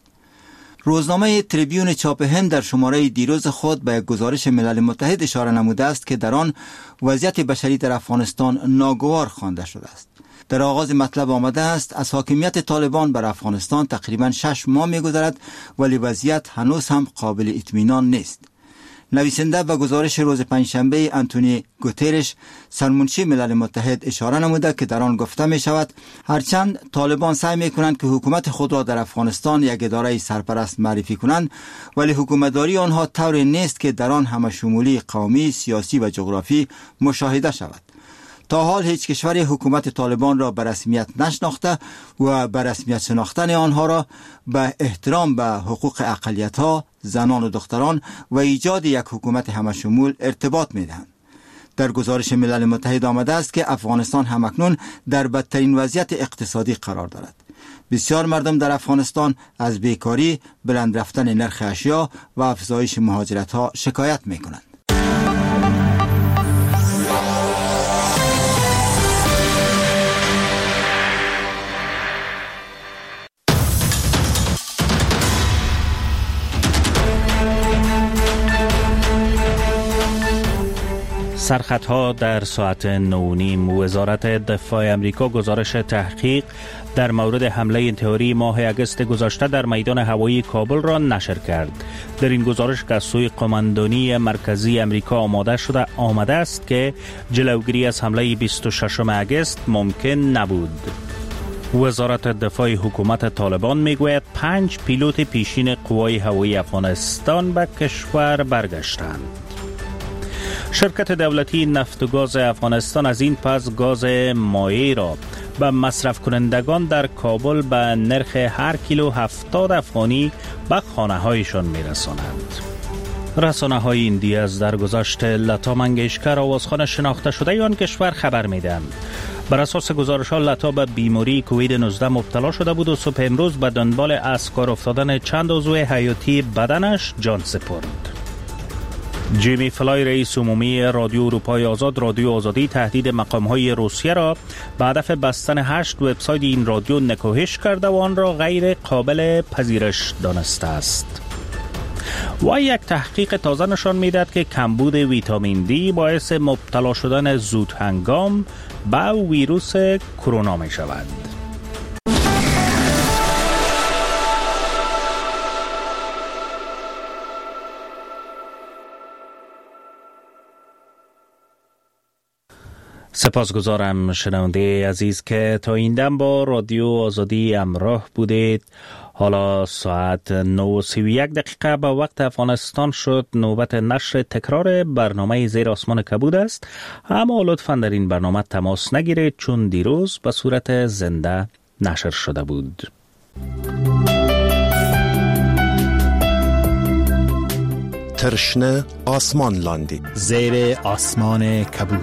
روزنامه تریبیون چاپ هند در شماره دیروز خود به گزارش ملل متحد اشاره نموده است که در آن وضعیت بشری در افغانستان ناگوار خوانده شده است. در آغاز مطلب آمده است از حاکمیت طالبان بر افغانستان تقریباً شش ماه می‌گذرد ولی وضعیت هنوز هم قابل اطمینان نیست. نویسنده به گزارش روز پنجشنبه آنتونی گوترش سرمنشی ملل متحد اشاره نموده که در آن گفته می شود هرچند طالبان سعی می کنند که حکومت خود را در افغانستان یک اداره سرپرست معرفی کنند، ولی حکومتداری آنها طوری نیست که در آن همه شمولی قومی، سیاسی و جغرافی مشاهده شود. تا حال هیچ کشوری حکومت طالبان را به رسمیت نشناخته و به رسمیت شناختن آنها را به احترام به حقوق اقلیت‌ها، زنان و دختران و ایجاد یک حکومت همشمول ارتباط می‌دهند. در گزارش ملل متحد آمده است که افغانستان همکنون در بدترین وضعیت اقتصادی قرار دارد. بسیار مردم در افغانستان از بیکاری، بلند رفتن نرخ اشیا و افزایش مهاجرت‌ها شکایت می‌کنند. سرخطها در ساعت نو نیم. وزارت دفاع امریکا گزارش تحقیق در مورد حمله انتحاری ماه اگست گذشته در میدان هوایی کابل را نشر کرد. در این گزارش که از سوی قماندانی مرکزی امریکا آماده شده آمده است که جلوگیری از حمله بیست و ششم اگست ممکن نبود. وزارت دفاع حکومت طالبان میگوید پنج پیلوت پیشین قوای هوایی افغانستان به کشور برگشتند. شرکت دولتی نفت و گاز افغانستان از این پس گاز مایع را به مصرف کنندگان در کابل به نرخ هر کیلو هفتاد افغانی به خانه هایشان میرساند. رسانه های ایندی از درگذشت لتا منگیشکر آوازخوان شناخته شده آن کشور خبر میدهند. بر اساس گزارش ها لتا به بیماری کووید نوزده مبتلا شده بود و صبح امروز به دنبال از کار افتادن چند عضو حیاتی بدنش جان سپرد. جیمی فلای رئیس عمومی رادیو اروپای آزاد رادیو آزادی تهدید مقام‌های روسیه را به هدف بستن هشت وبسایت این رادیو نکوهش کرده و آن را غیر قابل پذیرش دانسته است. و یک تحقیق تازه نشان می‌دهد که کمبود ویتامین دی باعث مبتلا شدن زود هنگام به ویروس کرونا می شود. سپاسگزارم شنونده عزیز که تا این دم با رادیو آزادی همراه بودید. حالا ساعت نه و سی و یک دقیقه به وقت افغانستان شد. نوبت نشر تکرار برنامه زیر آسمان کبود است. اما لطفاً در این برنامه تماس نگیرید چون دیروز به صورت زنده نشر شده بود. ترشنه آسمان لاندی زیر آسمان کبود.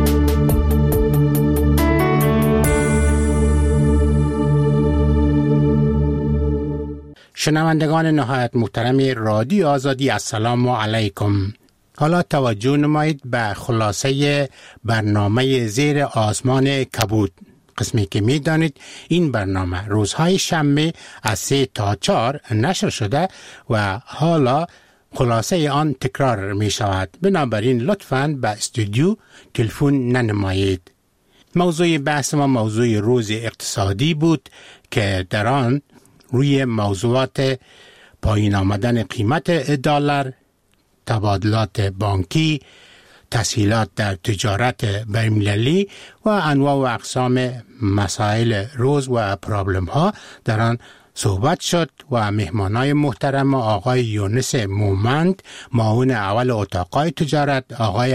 شنوندگان نهایت محترم رادیو آزادی، السلام علیکم. حالا توجه نمایید به خلاصه برنامه زیر آسمان کبود. قسمی که می دانید این برنامه روزهای شنبه از سه تا چهار نشر شده و حالا خلاصه آن تکرار می شود. بنابراین لطفاً به استودیو تلفن ننمایید. موضوع بحث ما موضوع روز اقتصادی بود که در آن روی موضوعات پایین آمدن قیمت دلار، تبادلات بانکی، تسهیلات در تجارت بین‌المللی و انواع و اقسام مسائل روز و پرابلم ها در آن صحبت شد و مهمانای محترم آقای یونس مومند معاون اول اتاقای تجارت، آقای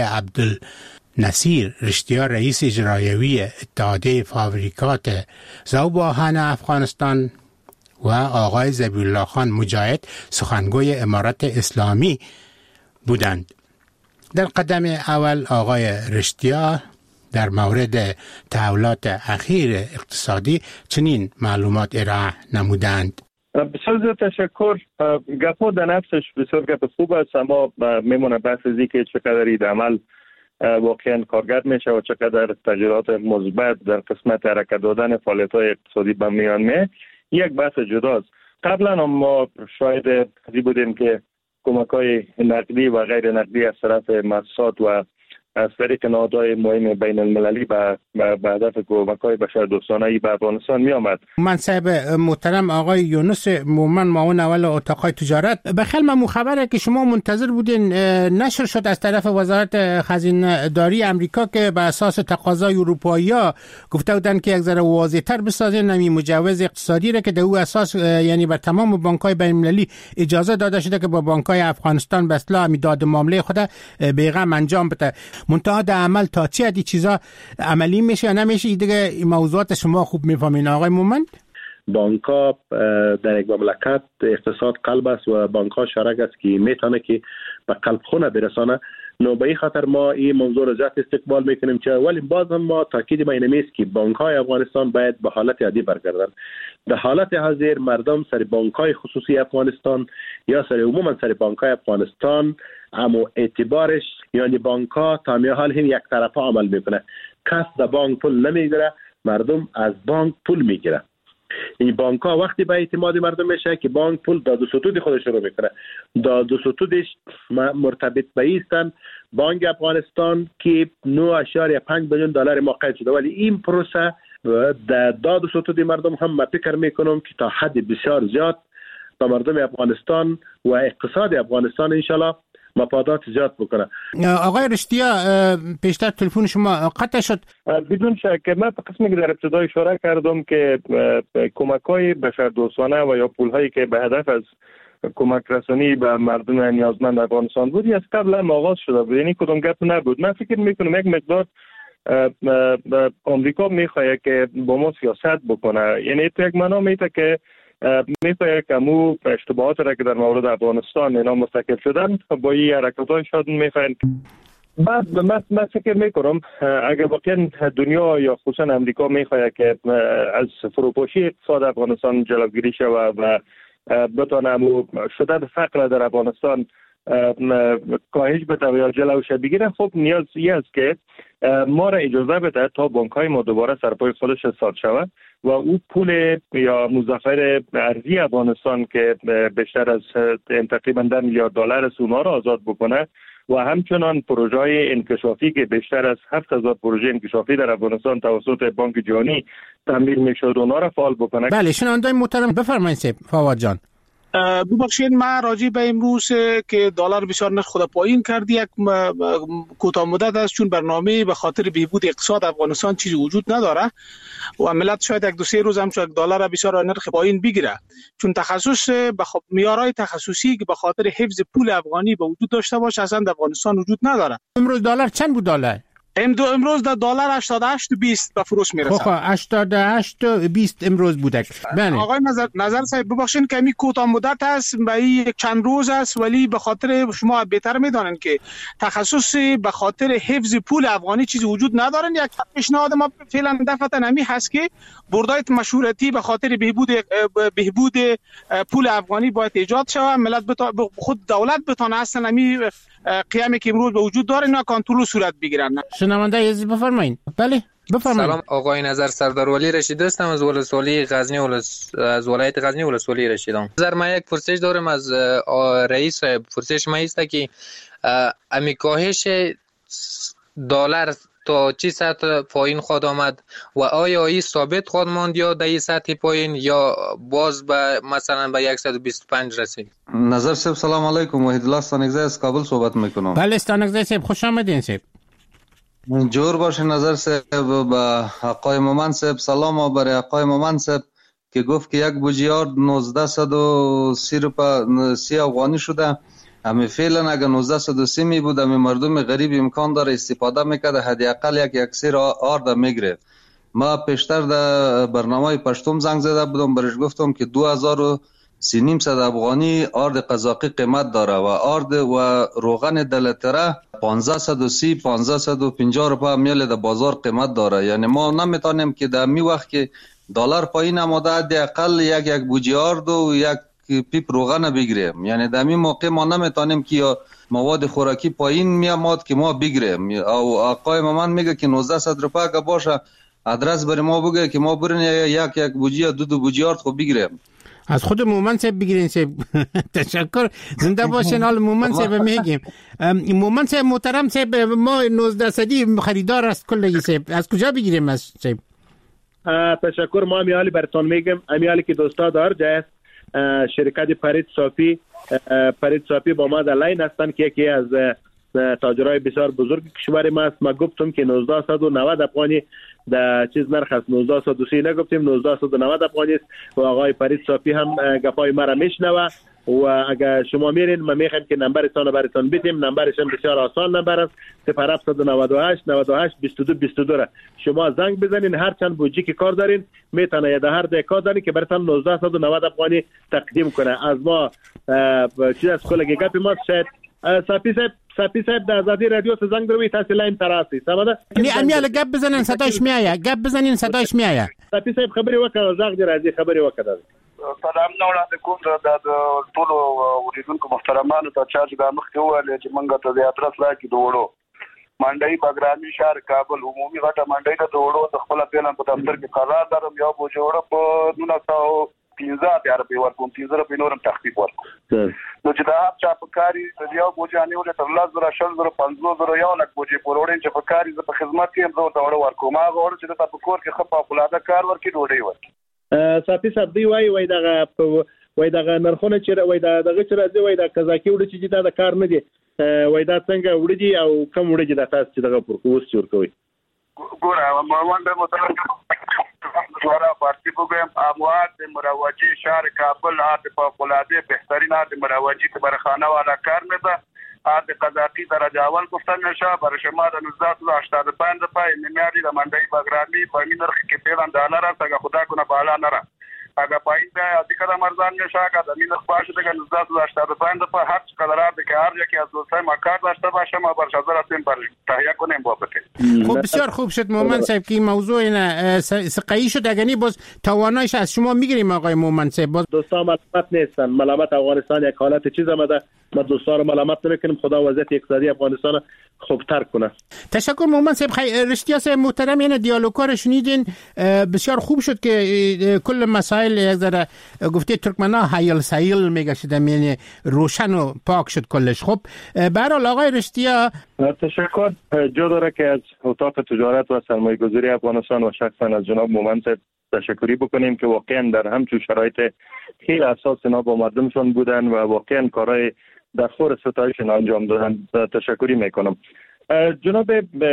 عبدالنصیر رشتیا رئیس اجرایی اتحادیه فابریکات ذوب آهن افغانستان و آقای ذبیح‌الله خان مجاهد سخنگوی امارت اسلامی بودند. در قدم اول آقای رشتیا در مورد تحولات اخیر اقتصادی چنین معلومات ارائه نمودند. بسیار زیاد تشکر. گپا در نفسش بسیار گپ خوب است، اما میمونه بحث ازی که چقدر این عمل واقعا کارگر میشه و چقدر تغییرات مثبت در قسمت حرکت دادن فعالیت‌های اقتصادی به میان میاد. یک بحث جداست. قبلا ما شاید قضیه بودیم که کمک‌های نقدی و غیر نقدی از طرف مؤسسات و از طریق نهادهای مهم بین المللی به به هدف کمک‌های بشردوستانه به افغانستان می آمد. منصب محترم آقای یونس مومن معاون اول اتاقای تجارت، بخیر من خبره که شما منتظر بودین نشر شد از طرف وزارت خزینه داری امریکا که به اساس تقاضای اروپایی‌ها گفته بودن که یک ذره واضح‌تر بسازین نمی مجوز اقتصادی را که در او اساس یعنی بر تمام بانک‌های بین المللی اجازه داده شده که با بانک‌های افغانستان به اصلاح میداد معامله خود بیغم انجام بده. منتها در عمل تا چه حدی چیزا عملی میشه یا نمیشه دیگه موضوعات شما خوب میفهمین آقای مومند؟ بانک‌ها در یک مملکت اقتصاد قلب است و بانک‌ها شرک است که میتونه که به قلب خونه برسانه. نو به این خاطر ما این موضوع را زیاد استقبال میکنیم که ولی باز هم ما تاکید بر این است که بانک‌های افغانستان باید به حالت عادی برگردن. در حالت حاضر مردم سر بانک‌های خصوصی افغانستان یا سر عموما سر بانک‌های افغانستان اما اعتبارش یعنی بانک‌ها تا می حال هم یک طرفه عمل میکنه. کس در بانک پول نمیگیره، مردم از بانک پول میگیره. این بانک ها وقتی به اعتماد مردم میشه که بانک پول داد و ستود خودش رو میکنه. داد و ستودش مرتبط به ایستن بانک افغانستان که نه اشاریه پنج میلیون دلار ما قید شده، ولی این پروسه در داد و ستود مردم هم من فکر میکنم که تا حد بسیار زیاد به مردم افغانستان و اقتصاد افغانستان انشالله مفادات زیاد بکنه. آقای رشدیا پیشتر تلفن شما قطع شد. بدون شک من به قسمی که در ابتدا اشاره کردم که کمک‌های بشردوستانه و یا پول‌هایی که به هدف از کمک رسانی به مردم نیازمند افغانستان بود از قبل هم آغاز شده بود، یعنی کدوم گپ نبود. من فکر میکنم یک مقدار آمریکا میخواد که با ما سیاست بکنه، یعنی تو یک معنا میته که میخواد که مو اشتباهات را که در مورد افغانستان اینا مستقل شدن با این حرکت‌های شاد میخواد. بعد من من فکر میکنم اگر واقعا دنیا یا خصوصا امریکا میخواد که از فروپاشی اقتصاد افغانستان جلوگیری شود و بتونه شدت فقر در افغانستان کاهش بده و یا جلوش بگیره، خب نیازی است که ما را اجازه بده تا بانک‌های ما دوباره سرپای خودش استاد شود و او پول یا مزخرف ارزی افغانستان که بیشتر از تقریبا ده میلیارد دلار است اونها را آزاد بکنه و همچنان پروژه‌های انکشافی که بیشتر از هفت هزار پروژه انکشافی در افغانستان توسط بانک جهانی تمویل می‌شد اونها را فعال بکنه. بله شنوندگان محترم بفرمایید سید فواد جان. ببخشید من راجع به امروز که دلار بسیار نرخ خود پایین کرد یک کوتاه مدت است، چون برنامه به خاطر بهبود اقتصاد افغانستان چیزی وجود نداره و ملت شاید یک دو سه روز هم شاید دلار بسیار نرخ پایین بگیره، چون تخصص به خب معیارهای تخصصی که به خاطر حفظ پول افغانی به وجود داشته باشه اصلا در افغانستان وجود نداره. امروز دلار چند بود دلار؟ امروز در دلار هشتاد و هشت و بیست به فروش میرسه. خب هشتاد و هشت و بیست امروز بوده. بله. آقای نظر نظر صاحب ببخشید که می کوتاه مدت است و یک چند روز است، ولی به خاطر شما بهتر میدانند که تخصص به خاطر حفظ پول افغانی چیزی وجود نداره. یک پیشنهاد ما فعلا دفعه نمی هست که بردای مشورتی به خاطر بهبود بهبود پول افغانی باید ایجاد شود، ملت بتا... خود دولت بتونه اصلا نمی قیامی که امروز به وجود داره اینا کنترل صورت بگیرن. شنونده عزیز بفرمایید. بله بفرمایید. سلام آقای نظر سردار ولی رشید هستم از ولسوالی غزنی ولس... از ولایت غزنی ولسوالی رشیدم. نظر من یک پرسش دارم از رئیس. پرسش من است که امی کاهش دلار تا چی سطح پایین خواهد آمد و آیا این ثابت خواهد ماند یا در این سطح پایین یا باز به مثلا به صد و بیست و پنج رسید؟ نظر صاحب سلام علیکم. وحید الله استانگزی از کابل صحبت میکنم. بله استانگزی صاحب خوش آمدین صاحب. جور باشه نظر صاحب. به آقای مومن صاحب سلام و برای آقای مومن صاحب که گفت که یک بوجیارد نوزده صد و سی روپا سی افغانی شده. همه فعلا اگر نوزده صد و سی می بود همه مردم غریب امکان داره استفاده میکرده حداقل یک یک سیر آرد میگرفت. ما پیشتر در برنامه پشتم زنگ زده بودم برش گفتم که دو هزار و سی نیم صد افغانی آرد قزاقی قیمت داره و آرد و روغن دلتره پانزده صد و سی پانزده صد و پنجاه روپا میل در بازار قیمت داره. یعنی ما نمیتونیم که در می وقت که دلار پایین آمده حداقل یک یک بوجی آرد و یک پیپ روغن بگیریم. یعنی در این موقع ما نمیتونیم که یا مواد خوراکی پایین میامد که ما بگیریم. او آقای مامان میگه که نوزده صد روپا که باشه ادرس بر ما بگه که ما برین یک یک بوجی یا دو دو بوجی آرد خب بگیریم. از خود مومن صاحب بگیرین صاحب. تشکر زنده باشین. حال مومن صاحب میگیم. مومن صاحب محترم صاحب ما نوزده صدی خریدار است کلی صاحب از کجا بگیریم از صاحب؟ تشکر. ما امیالی براتون میگم امیالی که دوستا دار جای شرکت فرید صافی فرید صافی با ما در لاین هستن که یکی از تاجرای بسیار بزرگ کشور ما است. ما گفتم که نوزده صد و نود افغانی در چیز نرخ است، نوزده صد و سی نگفتیم نوزده صد و نود افغانی است و آقای فرید صافی هم گپای ما را میشنوه و اگر شما میرین ما میخوایم که نمبرتون براتون بدیم. نمبرش هم بسیار آسان نمبر است صفر هفت نه هشت نه هشت بیست و دو بیست و دو را شما زنگ بزنین. هر چند بوجی که کار دارین میتونه یا در هر ده کار دارین که براتون نوزده صد و نود افغانی تقدیم کنه. از ما چیز از کلگی گپی ما شاید صافی صاحب صافی صاحب در آزادی رادیو ته زنگ دروي تاسو لاین تراسی سمده ني امیاله گپ بزنین صداش میایه گپ بزنین صداش میایه. صافی صاحب خبري وکړه زغ دې راځي خبري وکړه. سلام نو وړاندې کوم د ټولو اوریدونکو محترمانو ته چې دا مخکې وویل چې موږ ته د ادرس راکې دوړو منډي بګرامي شهر کابل عمومي غټه منډي ته وړو د خپل پلان په دفتر کې قرار درم یو بوجوړه په نو تاسو پنځه بیا روپۍ ورکوم پنځه روپۍ نورم تخفیف ورکوم نو چې دا چا په کاری د یو بوجانې ولې تر لاس زره شل زره پنځه زره یو لک بوجې پر وړي چې په کاری ز په خدمت کې هم زه ورته ورکوم هغه ور چې تاسو په کور کې خپل فولاده کار ورکړي ډوډۍ ورکړي صافي صاحب دی وای وای دغه وای دغه نرخونه چې وای دغه چې راځي وای د قزاقي وړي چې دا د کار نه دي وای دا څنګه وړي دي او کم وړي دي د تاسو چې دغه پر کوس چور کوي ګوره موږ د مترجم دوارا پارتی پروگرام اموات مروجی شهر کابل آت فوق‌العاده بهترین آت مروجی که برای خانه والا کار میده آت قزاقی در جاول گفتن میشه برای شما در نوزده تا هشتاد و پنج روپیه نمیاری در منډي بګرامي په می نرخ کې پیران ډالر است اگه خدا کنه بالا نره اگه پایین ده ادیکه در مرزان میشه اگه در می نرخ باشه دیگه نوزده تا هشتاد و پنج روپیه هر چقدر آت که هر یکی از دوستای ما کار داشته باشه ما برش حاضر هستیم بر تهیه کنیم بابته. خب بسیار خوب شد مومن صاحب که موضوع این سقایی شد اگه باز توانایش از شما میگیریم آقای مومن صاحب. باز دوستان ملامت نیستن، ملامت افغانستان یک حالت چیز آمده، ما دوستان رو ملامت نمیکنیم، خدا وضعیت اقتصادی افغانستان خوبتر کنه. تشکر مومن صاحب. رشتیا صاحب محترم این دیالوگا رو شنیدین، بسیار خوب شد که کل مسائل یک ذره گفته ترکمنا حیل سیل میگه شده، یعنی روشن و پاک شد کلش. خب به هر حال آقای رشتیا تشکر. جا داره که از اتاق تجارت و سرمایه گذاری افغانستان و شخصا از جناب مومن صاحب تشکری بکنیم که واقعا در همچون شرایط خیلی اساس اینا با مردمشون بودن و واقعا کارهای در خور ستایشون انجام دادن. تشکری میکنم. جناب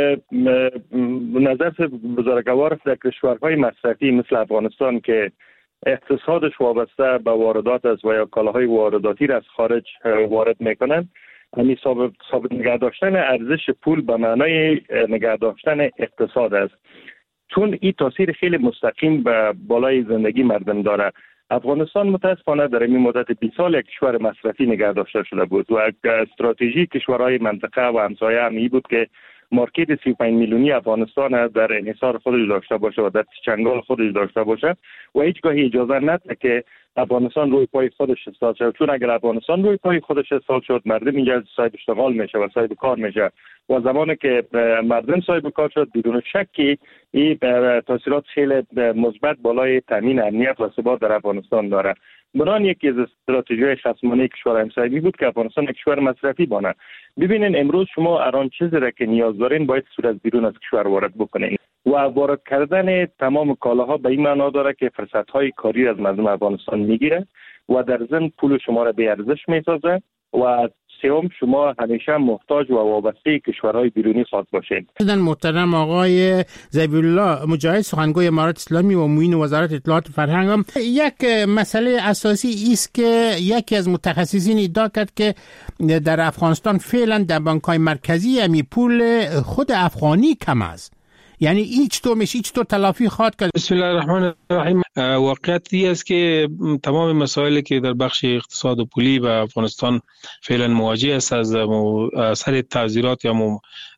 نظر بزرگوار در کشورهای مصرفی مثل افغانستان که اقتصادش وابسته به واردات است و یا کالاهای وارداتی را از خارج وارد میکنن، یعنی ثابت ثابت نگه داشتن ارزش پول به معنای نگه داشتن اقتصاد است، چون این تاثیر خیلی مستقیم به بالای زندگی مردم داره. افغانستان متاسفانه در این مدت بیست سال یک کشور مصرفی نگه داشته شده بود و استراتژی کشورهای منطقه و همسایه هم این بود که مارکت سی و پنج میلیونی افغانستان در انحصار خودش داشته باشه و در چنگال خودش داشته باشه و هیچگاه اجازه نده که افغانستان روی پای خودش استاد شد، چون اگر افغانستان روی پای خودش استاد شد مردم اینجا صاحب اشتغال میشه و صاحب کار میشه و زمانی که مردم صاحب کار شد بدون شکی این تاثیرات خیلی مثبت بالای تامین امنیت و ثبات در افغانستان داره. بران یکی از استراتژی‌های خصمانه کشور همسایه‌ای بود که افغانستان یک کشور مصرفی بانه. ببینین امروز شما هر آن چیزی را که نیاز دارین باید صورت از بیرون از کشور وارد بکنین و وارد کردن تمام کالاها به این معنا داره که فرصت‌های کاری از مردم افغانستان میگیره و در ضمن پول شما را به ارزش میسازه و سوم شما همیشه محتاج و وابسته کشورهای بیرونی خواهد باشید. محترم آقای ذبیح‌الله مجاهد، سخنگوی امارات اسلامی و معین وزارت اطلاعات و فرهنگ، هم یک مسئله اساسی است که یکی از متخصصین ادعا کرد که در افغانستان فعلا در بانک‌های مرکزی همی پول خود افغانی کم است. یعنی هیچ تو میشه هیچ تو تلافی خواهد کرد. بسم الله الرحمن الرحیم. واقعیت این است که تمام مسائلی که در بخش اقتصاد و پولی و افغانستان فعلا مواجه است از اثر تعذیرات یا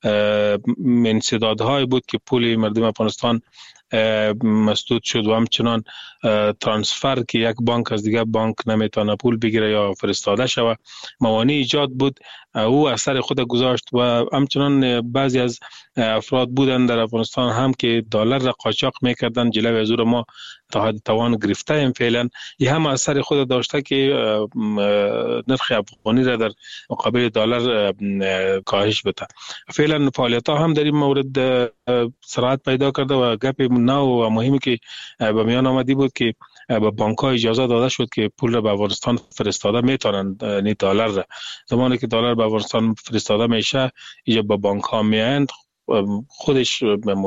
انسدادهای بود که پول مردم افغانستان مسدود شد و همچنان ترانسفر که یک بانک از دیگر بانک نمیتونه پول بگیره یا فرستاده شود موانع ایجاد بود، او اثر خود گذاشت و همچنان بعضی از افراد بودن در افغانستان هم که دلار را قاچاق میکردن جلوی از او ما تا حد توان گرفته ایم. فعلا این هم اثر خود داشته که نرخ افغانی را در مقابل دلار کاهش بده. فعلا فعالیت ها هم در این مورد سرعت پیدا کرده و گپ نو و مهمی که به میان آمدی بود که به بانک ها اجازه داده شد که پول را به افغانستان فرستاده میتونند، یعنی دلار را زمانی که دلار به افغانستان فرستاده میشه اینجا به بانک ها میایند خودش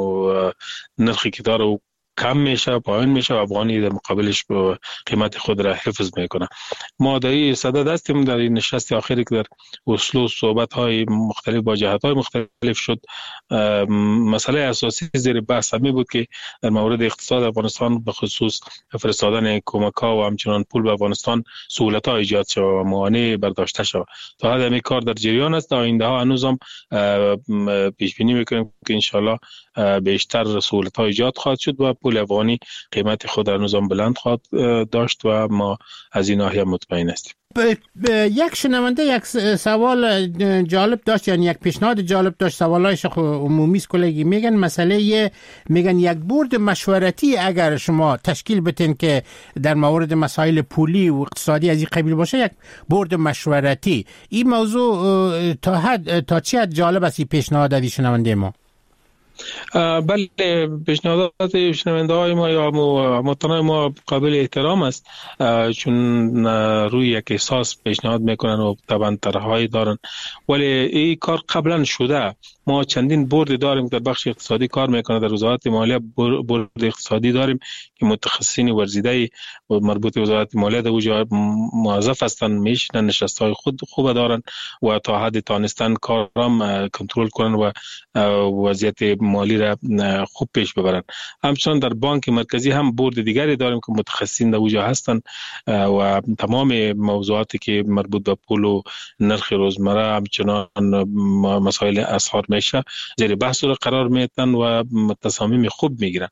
نرخی که داره کم میشه، پایین میشه و افغانی در مقابلش به قیمت خود را حفظ میکنه. ما در این صدد هستیم. در این نشست آخری که در اسلو صحبت های مختلف با جهات های مختلف شد، مسئله اساسی زیر بحث همی بود که در مورد اقتصاد افغانستان به خصوص فرستادن کمک ها و همچنان پول به افغانستان سهولت ها ایجاد شود و موانع برداشته شود. تا حد همی کار در جریان است. در آینده ها هنوز هم پیش بینی میکنیم که انشالله بیشتر سهولت ها ایجاد خواهد شد و پول افغانی قیمت خود هنوز هم بلند خواهد داشت و ما از این ناحیه مطمئن هستیم. یک شنونده یک سوال جالب داشت، یعنی یک پیشنهاد جالب داشت، سوالایش عمومی است کلگی. میگن مسئله میگن یک بورد مشورتی اگر شما تشکیل بتین که در مورد مسائل پولی و اقتصادی از این قبیل باشه، یک بورد مشورتی، این موضوع تا حد تا چه حد جالب است این پیشنهاد از شنونده ما؟ بله، پیشنهادات شنونده های ما یا مطمئن ما قابل احترام است، چون روی یک احساس پیشنهاد میکنن و طبعا طرح‌های دارن، ولی این کار قبلا شده. ما چندین بورد داریم در بخش اقتصادی کار میکنه، در وزارت مالیه بورد اقتصادی داریم که متخصصین ورزیده مربوط به وزارت مالیه در اونجا موظف هستن، میشنن، نشست‌های خود خوب دارن و تا حد تانستن کارم کنترل کنن و وضعیت مالی را خوب پیش ببرن. همچنان در بانک مرکزی هم بورد دیگری داریم که متخصصین در اونجا هستن و تمام موضوعاتی که مربوط به پول و نرخ روزمره، همچنان مسائل اسعار میشه زیر بحث رو قرار میتن و تصامیم خوب میگیرن.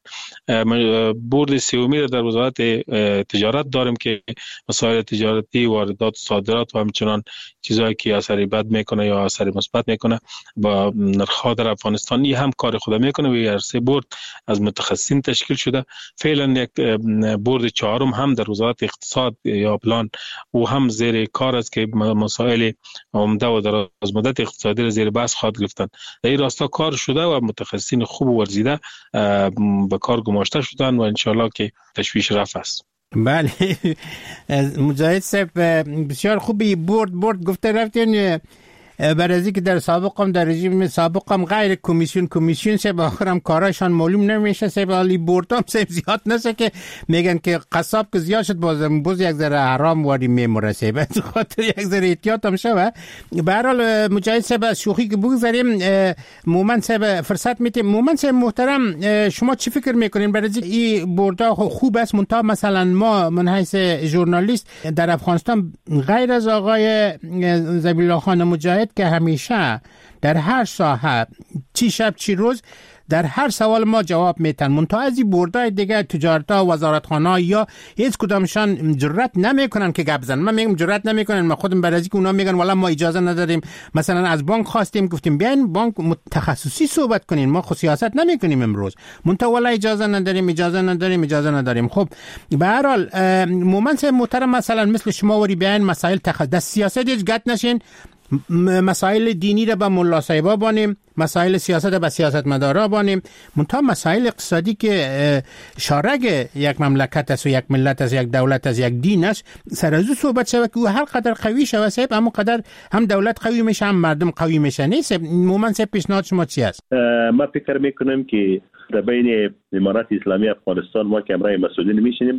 بورد سومی را در وزارت تجارت داریم که مسائل تجارتی، واردات، صادرات و همچنان چیزایی که اثر بد میکنه یا اثر مثبت میکنه با نرخ‌ها در افغانستان، این هم کار خود میکنه و هر سه بورد از متخصصین تشکیل شده. فعلا یک بورد چهارم هم در وزارت اقتصاد یا پلان و هم زیر کار است که مسائل عمده و دراز مدت اقتصادی را زیر بحث خواهد گرفتن. در این راستا کار شده و متخصصین خوب و ورزیده به کار گماشته شدن و انشالله که تشویش رفع است. بله مجاهد صاحب بسیار خوبی بورد بورد گفته رفتین، برای که در سابقم در رژیم سابقم غیر کمیسیون کمیسیون سه با آخرم کارایشان معلوم نمیشه، سه ولی بردام سه زیاد نشه که میگن که قصاب که زیاد شد باز بوز یک ذره حرام واری میموره سه به خاطر یک ذره احتیاط هم شوه. به هر حال مجاهد صاحب شوخی که بگذاریم، مومن صاحب فرصت میتیم. مومن صاحب محترم، شما چی فکر میکنین برای این بردا خوب است؟ منتها مثلا ما من حیث ژورنالیست در افغانستان غیر از آقای ذبیح الله خان مجاهد که همیشه در هر ساحه چی شب چی روز در هر سوال ما جواب میتن، منتها از این بردای دیگه تجارتا، وزارتخانه یا هیچ کدامشان جرأت نمیکنن که گپ بزنن. من میگم جرأت نمیکنن، من خودم برای که اونا میگن والا ما اجازه نداریم. مثلا از بانک خواستیم گفتیم بیاین بانک تخصصی صحبت کنین، ما خود سیاست نمیکنیم امروز، منتها والا اجازه نداریم اجازه نداریم اجازه نداریم. خب به هر حال مومن صاحب محترم، مثلا مثل شما وری بیاین مسائل تخصص سیاست هیچ گت نشین، مسائل دینی را به ملا صاحبا بانیم، مسائل سیاست را به سیاستمدارا بانیم، منتها مسائل اقتصادی که شارگ یک مملکت است و یک ملت است، یک دولت است، یک دین است، سر از او صحبت شود که هر قدر قوی شود صاحب همون قدر هم دولت قوی میشه هم مردم قوی میشه. نیست مومن صاحب پیشنهاد شما چی است؟ ما فکر میکنم که در بین امارات اسلامی افغانستان ما که امرای مسئولین میشینیم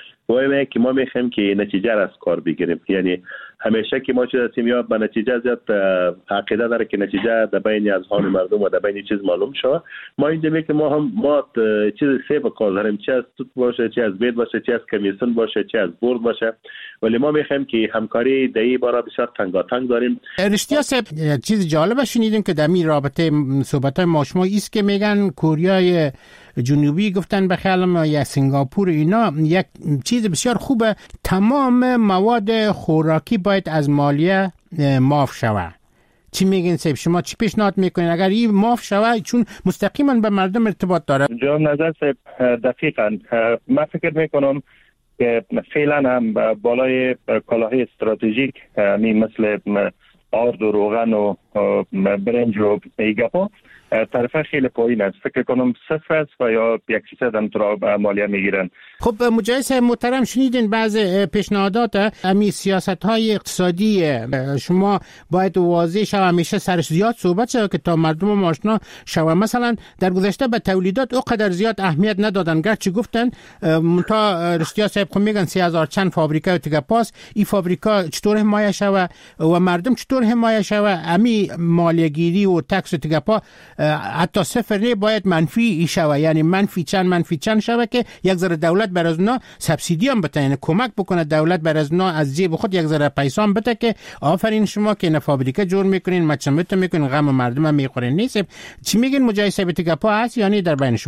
و که ما میخوایم که نتیجه را از کار بگیریم، یعنی همیشه که ما چیز هستیم یا به نتیجه زیاد عقیده داره که نتیجه در بین اذهان مردم و در بین چیز معلوم شود. ما اینجا میگیم که ما هم ما چیز سه به کار داریم، چه از توت باشه، چه از بید باشه، چه از کمیسیون باشه، چه از بورد باشه، ولی ما میخوایم که همکاری در این باره بسیار تنگاتنگ داریم. رشتیا صاحب چیز جالب شنیدیم که در این رابطه صحبت‌های ما شما است که میگن کوریای جنوبی گفتن به خیالم یا سنگاپور اینا یک چیز بسیار خوبه، تمام مواد خوراکی باید از مالیه معاف شود. چی میگین صاحب شما چی پیشنهاد میکنین اگر این معاف شود، چون مستقیما به مردم ارتباط داره؟ جواب نظر صاحب دقیقاً من فکر میکنم که فعلا هم بالای کالاهای استراتژیک می مثل آرد و روغن و برنج و ایگاپا طرفه خیلی پایین است، فکر کنم صفر است و یا یک فیصد هم ترا مالیه میگیرن. خب مجاهد صاحب محترم شنیدین بعض پیشنهادات امی سیاست های اقتصادی شما باید واضح شود، همیشه سرش زیاد صحبت شود که تا مردم آشنا شود. مثلا در گذشته به تولیدات اونقدر زیاد اهمیت ندادن، گرچه گفتن منتها رشتیا صاحب خود میگن سی هزار چند فابریکه و تگپاس، این فابریکا چطور حمایه شود و مردم چطور حمایه شود؟ امی مالیه گیری و تکس و تگپا حتی صفر نه باید منفی شوه، یعنی منفی چند منفی چند شوه که یک ذره دولت بر از اونا سبسیدی هم بده، یعنی کمک بکنه دولت بر از اونا از جیب خود یک ذره پیسه هم بده که آفرین شما که این فابریکه جور میکنین مچمت میکنین غم مردم هم میخورین. نیست چی میگین مجاهد صاحب تگپا هست یعنی در بین شما؟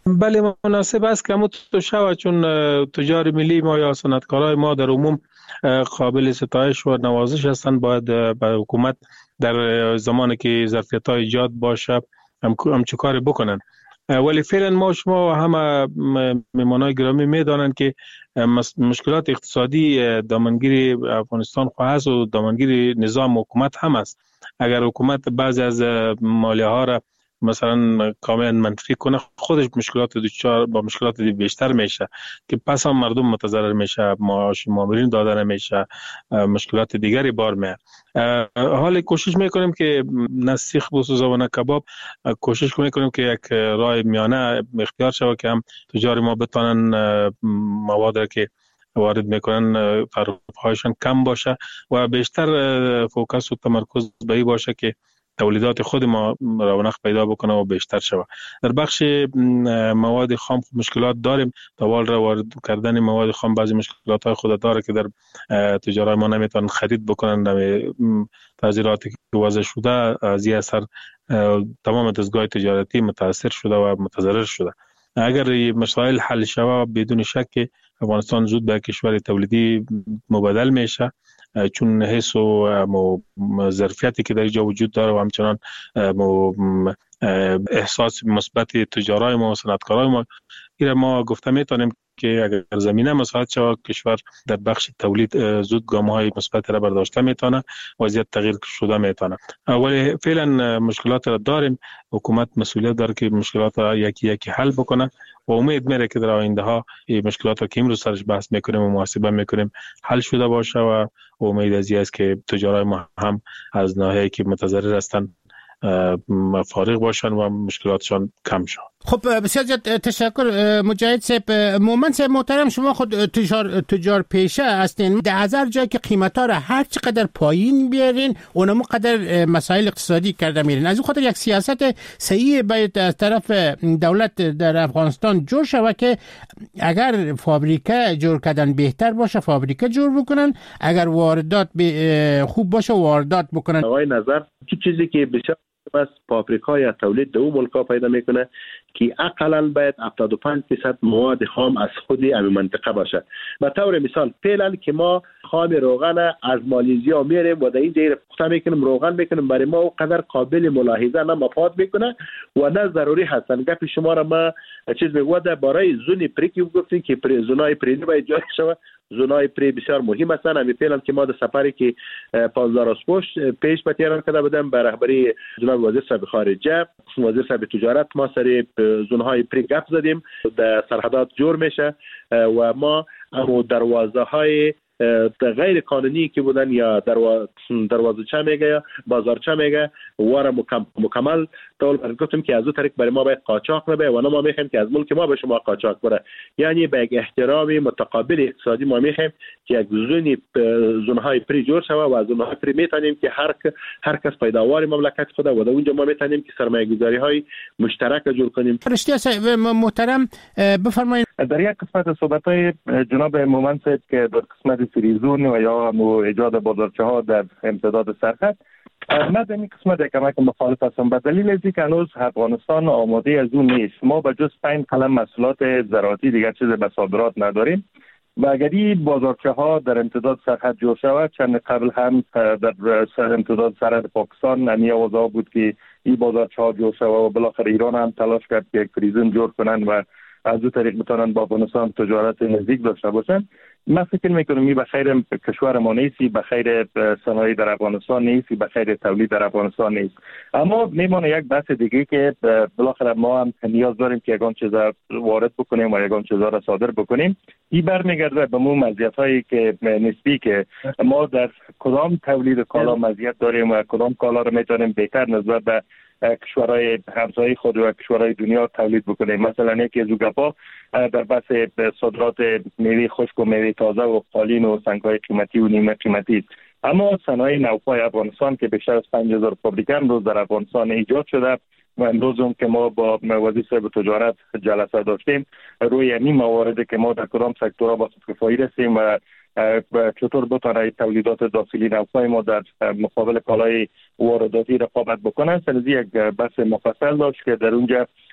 بله مناسب است که تو شود، چون تجار ملی ما یا صنعتکارای ما در عموم قابل ستایش و نوازش هستند. باید به حکومت در زمانی که ظرفیت‌های ایجاد باشه همچون کار بکنن. ولی فعلا ما شما همه مهمانای گرامی میدانند که مشکلات اقتصادی دامنگیر افغانستان خواهد و دامنگیر نظام حکومت هم است. اگر حکومت بعضی از مالیه ها را مثلا کاملا منفی کنه، خودش مشکلات دوچار با مشکلات بیشتر میشه که پس هم مردم متضرر میشه، معاش مامورین داده نمیشه، مشکلات دیگری بار میاد. حال کوشش میکنیم که نه سیخ بسوزه و نه کباب، کوشش میکنیم که یک راه میانه اختیار شود که هم تجار ما بتونن مواد را که وارد میکنن تعرفهایشان کم باشه و بیشتر فوکس و تمرکز به این باشه که تولیدات خود ما رونق پیدا بکنه و بیشتر شود. در بخش مواد خام مشکلات داریم. تا را وارد کردن مواد خام بعضی مشکلات های خود داره که در تجارت ما نمیتونن خرید بکنن. تعذیراتی که وضع شده از این اثر تمام دستگاه تجارتی متاثر شده و متضرر شده. اگر این مسائل حل شود بدون شک افغانستان زود به کشور تولیدی مبادل میشه، چون حس و ظرفیتی که در اینجا وجود داره و همچنان احساس مثبت تجارای ما و صنعتکارای ما، این ما گفته میتونیم که اگر زمینه مساعد شود کشور در بخش تولید زود گام‌های مثبت را برداشته میتونه، وضعیت تغییر شده میتونه. ولی فعلا مشکلات را داریم. حکومت مسئولیت داره که مشکلات را یکی یکی حل بکنه و امید میره که در آینده ها این مشکلات را که امروز سرش بحث میکنیم و محاسبه میکنیم حل شده باشه و امید از این است که تجارای ما هم از ناحیه‌ای که متضرر هستند فارغ باشن و مشکلاتشان کم شد. خب بسیار زیاد تشکر مجاهد صاحب. مومن صاحب محترم، شما خود تجار تجار پیشه هستین. ده هزار جای که قیمتا را هر چقدر پایین بیارین اونمو قدر مسائل اقتصادی کرده میرین. از این خاطر یک سیاست صحیح باید از طرف دولت در افغانستان جور شود که اگر فابریکه جور کردن بهتر باشه فابریکه جور بکنن، اگر واردات خوب باشه واردات بکنن. آقای نظر کی چیزی که بسیار بس فابریکای یا تولید دو ملکا پیدا میکنه که اقلا باید هفتاد و پنج درصد مواد خام از خود این منطقه باشه. به طور مثال فعلا که ما خام روغن از مالزیا میاریم و در این جای پخته میکنیم، روغن میکنیم، برای ما اونقدر قابل ملاحظه نه مفاد میکنه و نه ضروری هستن. گپ شما را ما چیز میگوده برای زون پریکی گفتین که پری زونای پری باید جاری شود. زونای پری بسیار مهم هستن. همین فعلا که ما در سفری که پانزده روز پیش به تهران کرده بودم به رهبری جناب وزیر صاحب خارجه، وزیر صاحب تجارت، ما سر زونهای پری گپ زدیم. در سرحدات جور میشه و ما اما دروازه های غیر قانونی که بودن یا دروازه چه میگه یا بازار چه میگه واره مکمل طول گفتیم که از اون طریق برای ما باید قاچاق نبه و نه ما میخوایم که از ملک ما به شما قاچاق بره. یعنی به یک احترام متقابل اقتصادی ما میخوایم که یک زونی زونهای پری جور شوه و از زونهای پری میتونیم که هر هر کس پیداوار مملکت خود و در اونجا ما میتونیم که سرمایه گذاری های مشترک جور کنیم. رشته محترم بفرمایید. در یک قسمت صحبت های جناب مومن صاحب که در قسمت فریزون و یا ایجاد بازارچه ها در امتداد سرحد، من در این قسمت کمک مخالف هستم به دلیل اینکه که هنوز افغانستان آماده از اون نیست. ما به جز پنج قلم محصولات زراعتی دیگر چیز به صادرات نداریم و اگر این بازارچه ها در امتداد سرحد جور شود، چند قبل هم در امتداد سرحد پاکستان نمی اوضاع بود که این بازارچه ها جور شود و بالاخره ایران هم تلاش کرد که یک فریزون جور کنن و از اون طریق بتونن با افغانستان تجارت نزدیک داشته باشن. من فکر میکنم این به خیر کشور ما نیستی، به خیر صنایع در افغانستان نیستی، به خیر تولید در افغانستان نیست. اما میمونه یک بحث دیگه که بالاخره ما هم نیاز داریم که یگان چیزا وارد بکنیم و یگان چیزا را صادر بکنیم. این برمیگرده به مو مزیت‌هایی که نسبی که ما در کدام تولید کالا مزیت داریم و کدام کالا را میتونیم بهتر نسبت به کشورهای همسایه خود و کشورهای دنیا تولید بکنیم. مثلا یکی از گپا در بحث صادرات میوه خشک و میوه تازه و قالین و سنگ‌های قیمتی و نیمه قیمتی است. اما صنایع نوپای افغانستان که بیشتر از پنج هزار فابریکه امروز در افغانستان ایجاد شده و امروز هم که ما با وزیر صاحب تجارت جلسه داشتیم روی این موارد که ما در کدام سکتورها با کفایی رسیم و چطور بتونه تولیدات داخلی نوپای ما در مقابل کالای وارداتی رقابت بکنن. سنزی یک بحث مفصل داشت که در اونجا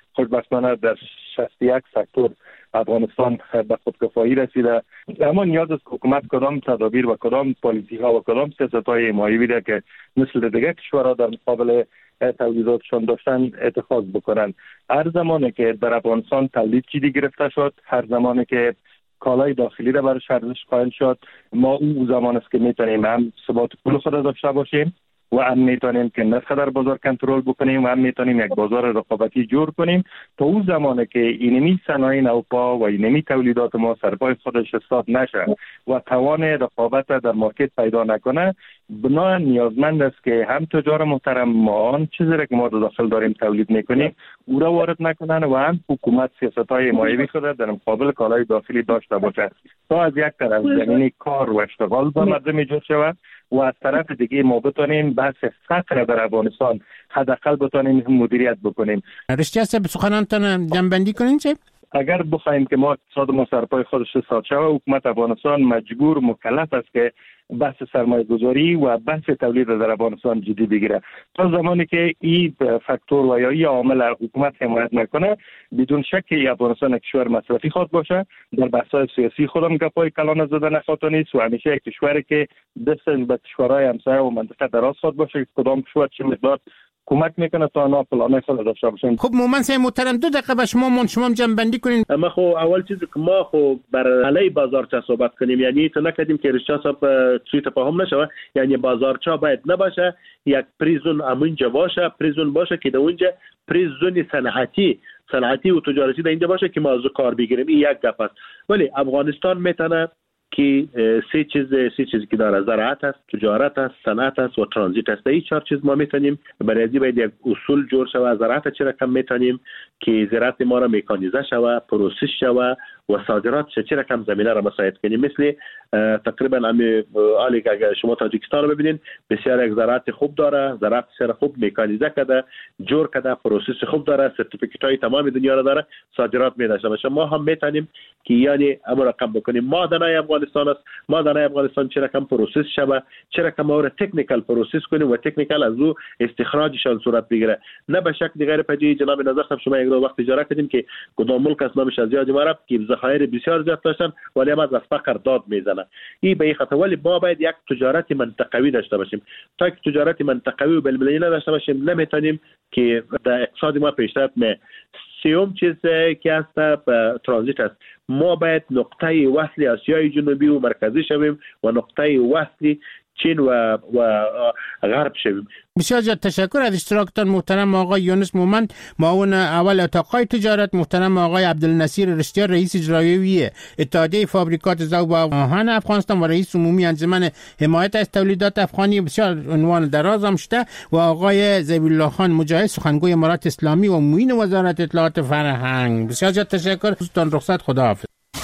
خوشبختانه در شصت و یک سکتور افغانستان به خودکفایی رسیده. اما نیاز است که حکومت کدام تدابیر و کدام پالیسی ها و کدام سیاست های حمایتی بیده که مثل دیگر کشورها در مقابل تولیداتشان داشتن اتخاذ بکنن. هر زمانی که در افغانستان تولید جدی گرفته شد، هر زمانی که کالای داخلی را برش ارزش قائل شد، ما او زمان است که میتونیم هم ثبات پول خود داشته باشیم و هم میتونیم که نرخ در بازار کنترل بکنیم و هم میتونیم یک بازار رقابتی جور کنیم. تا اون زمانی که اینمی صنایع نوپا و اینمی تولیدات ما سرپای خودش استاد نشه و توان رقابت در مارکت پیدا نکنه، بنا نیازمند است که هم تجار محترم ما آن چیزی را که ما داخل داریم تولید میکنیم او را وارد نکنن و هم حکومت سیاست‌های حمایتی خود در مقابل کالای داخلی داشته باشه تا از یک طرف زمینی کار و اشتغال به مردم ایجاد شود و از طرف دیگه ما بتونیم بحث فقر در افغانستان حداقل بتونیم مدیریت بکنیم. رشته است به سخنانتان جنبندی کنین چه؟ اگر بخوایم که ما اقتصاد ما سرپای خودش استاد شود، حکومت افغانستان مجبور مکلف است که بحث سرمایه گذاری و بحث تولید در افغانستان جدی بگیره. تا زمانی که این فاکتور و یا این عامل حکومت حمایت نکنه، بدون شک افغانستان یک کشور مصرفی خود باشه. در بحث‌های سیاسی خودم گپای کلان زده نخواهد نیست و همیشه یک کشوری که دست به کشورهای همسایه و منطقه دراز خود باشه، کدام کشور چه مقدار کمک میکنه تا آنها پلانه خود داشته باشن. خب مومن صاحب محترم، دو دقیقه به شما من شما جنبندی کنین. اما خب اول چیزی که ما خب بر علی بازارچه صحبت کنیم، یعنی تو نکردیم که رشته صاحب توی تفاهم نشه، یعنی بازارچه باید نباشه، یک پریزون امونجا باشه، پریزون باشه که در اونجا پریزون صنعتی صنعتی و تجارتی در اینجا باشه که ما از کار بگیریم. این یک گپ است. ولی افغانستان میتونه که سه چیز سه چیزی که داره: زراعت است، تجارت است، صنعت است و ترانزیت است. این چهار چیز ما میتونیم برای ازی باید یک اصول جور شود. زراعت چه رقم میتونیم که زراعت ما را مکانیزه شود، پروسس شود و صادرات چه رقم زمینه را مساعد کنیم. مثل تقریبا امی آلی که اگر شما تاجیکستان رو ببینید، بسیار یک زراعت خوب داره، زراعت بسیار خوب مکانیزه کرده، جور کرده، پروسس خوب داره، سرتیفیکیت های تمام دنیا را داره، صادرات میداشته باشه. ما هم میتونیم که یعنی امر رقم بکنیم. معدنای افغانستان است، معدنای افغانستان چه رقم پروسس شود، چه رقم ما را تکنیکال پروسس کنیم و تکنیکال از او استخراجشان صورت بگیره. نه به شک دیگر پدی جناب نظر صاحب شما یک دو وقت اجاره کردیم که کدام ملک است نامش از یاد مرا که ذخایر بسیار زیاد داشتن ولی هم از فقر داد میزنه. این به این خاطر ولی ما باید یک تجارت منطقوی داشته باشیم. تا که تجارت منطقوی و بین‌المللی نداشته باشیم نمیتونیم که در اقتصاد ما پیشرفت می. سیوم چیز که است ترانزیت است. ما باید نقطه وصل آسیای جنوبی و مرکزی شویم و نقطه وصل چین و و غرب شویم. بسیار زیاد تشکر از اشتراکتان محترم آقای یونس مومن، معاون اول اتاقای تجارت، محترم آقای عبدالنصیر رشتیار رئیس اجرایی اتحادیه فابریکات ذوب و آهن افغانستان و رئیس عمومی انجمن حمایت از تولیدات افغانی. بسیار عنوان دراز هم شده. و آقای ذبیح الله خان مجاهد، سخنگوی امارات اسلامی و معین وزارت اطلاعات فرهنگ. بسیار زیاد تشکر. دوستان رخصت، خداحافظ.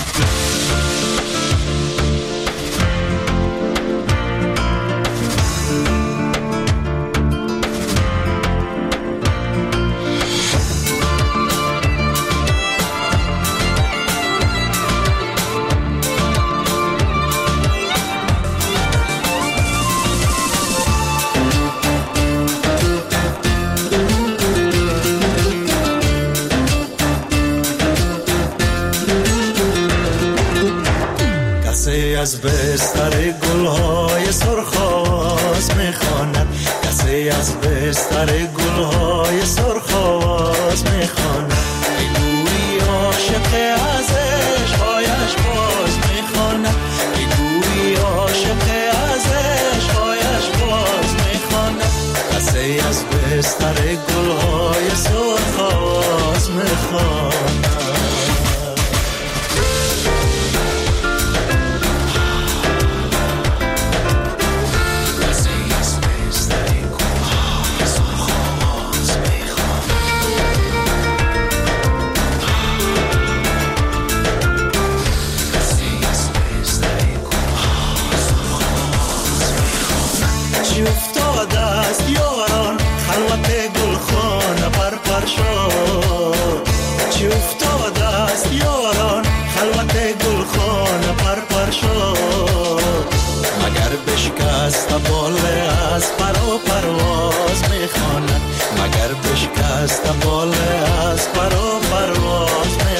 از بستر گلهای سرخاز میخواند، کسی از بستر گلهای سرخاز میخواند. بگویی عاشق از عشقایش باز میخواند، بگویی عاشق از عشقایش باز میخواند. کسی از بستر گلهای سرخاز میخواند. اگر بشکست باله از پر و پرواز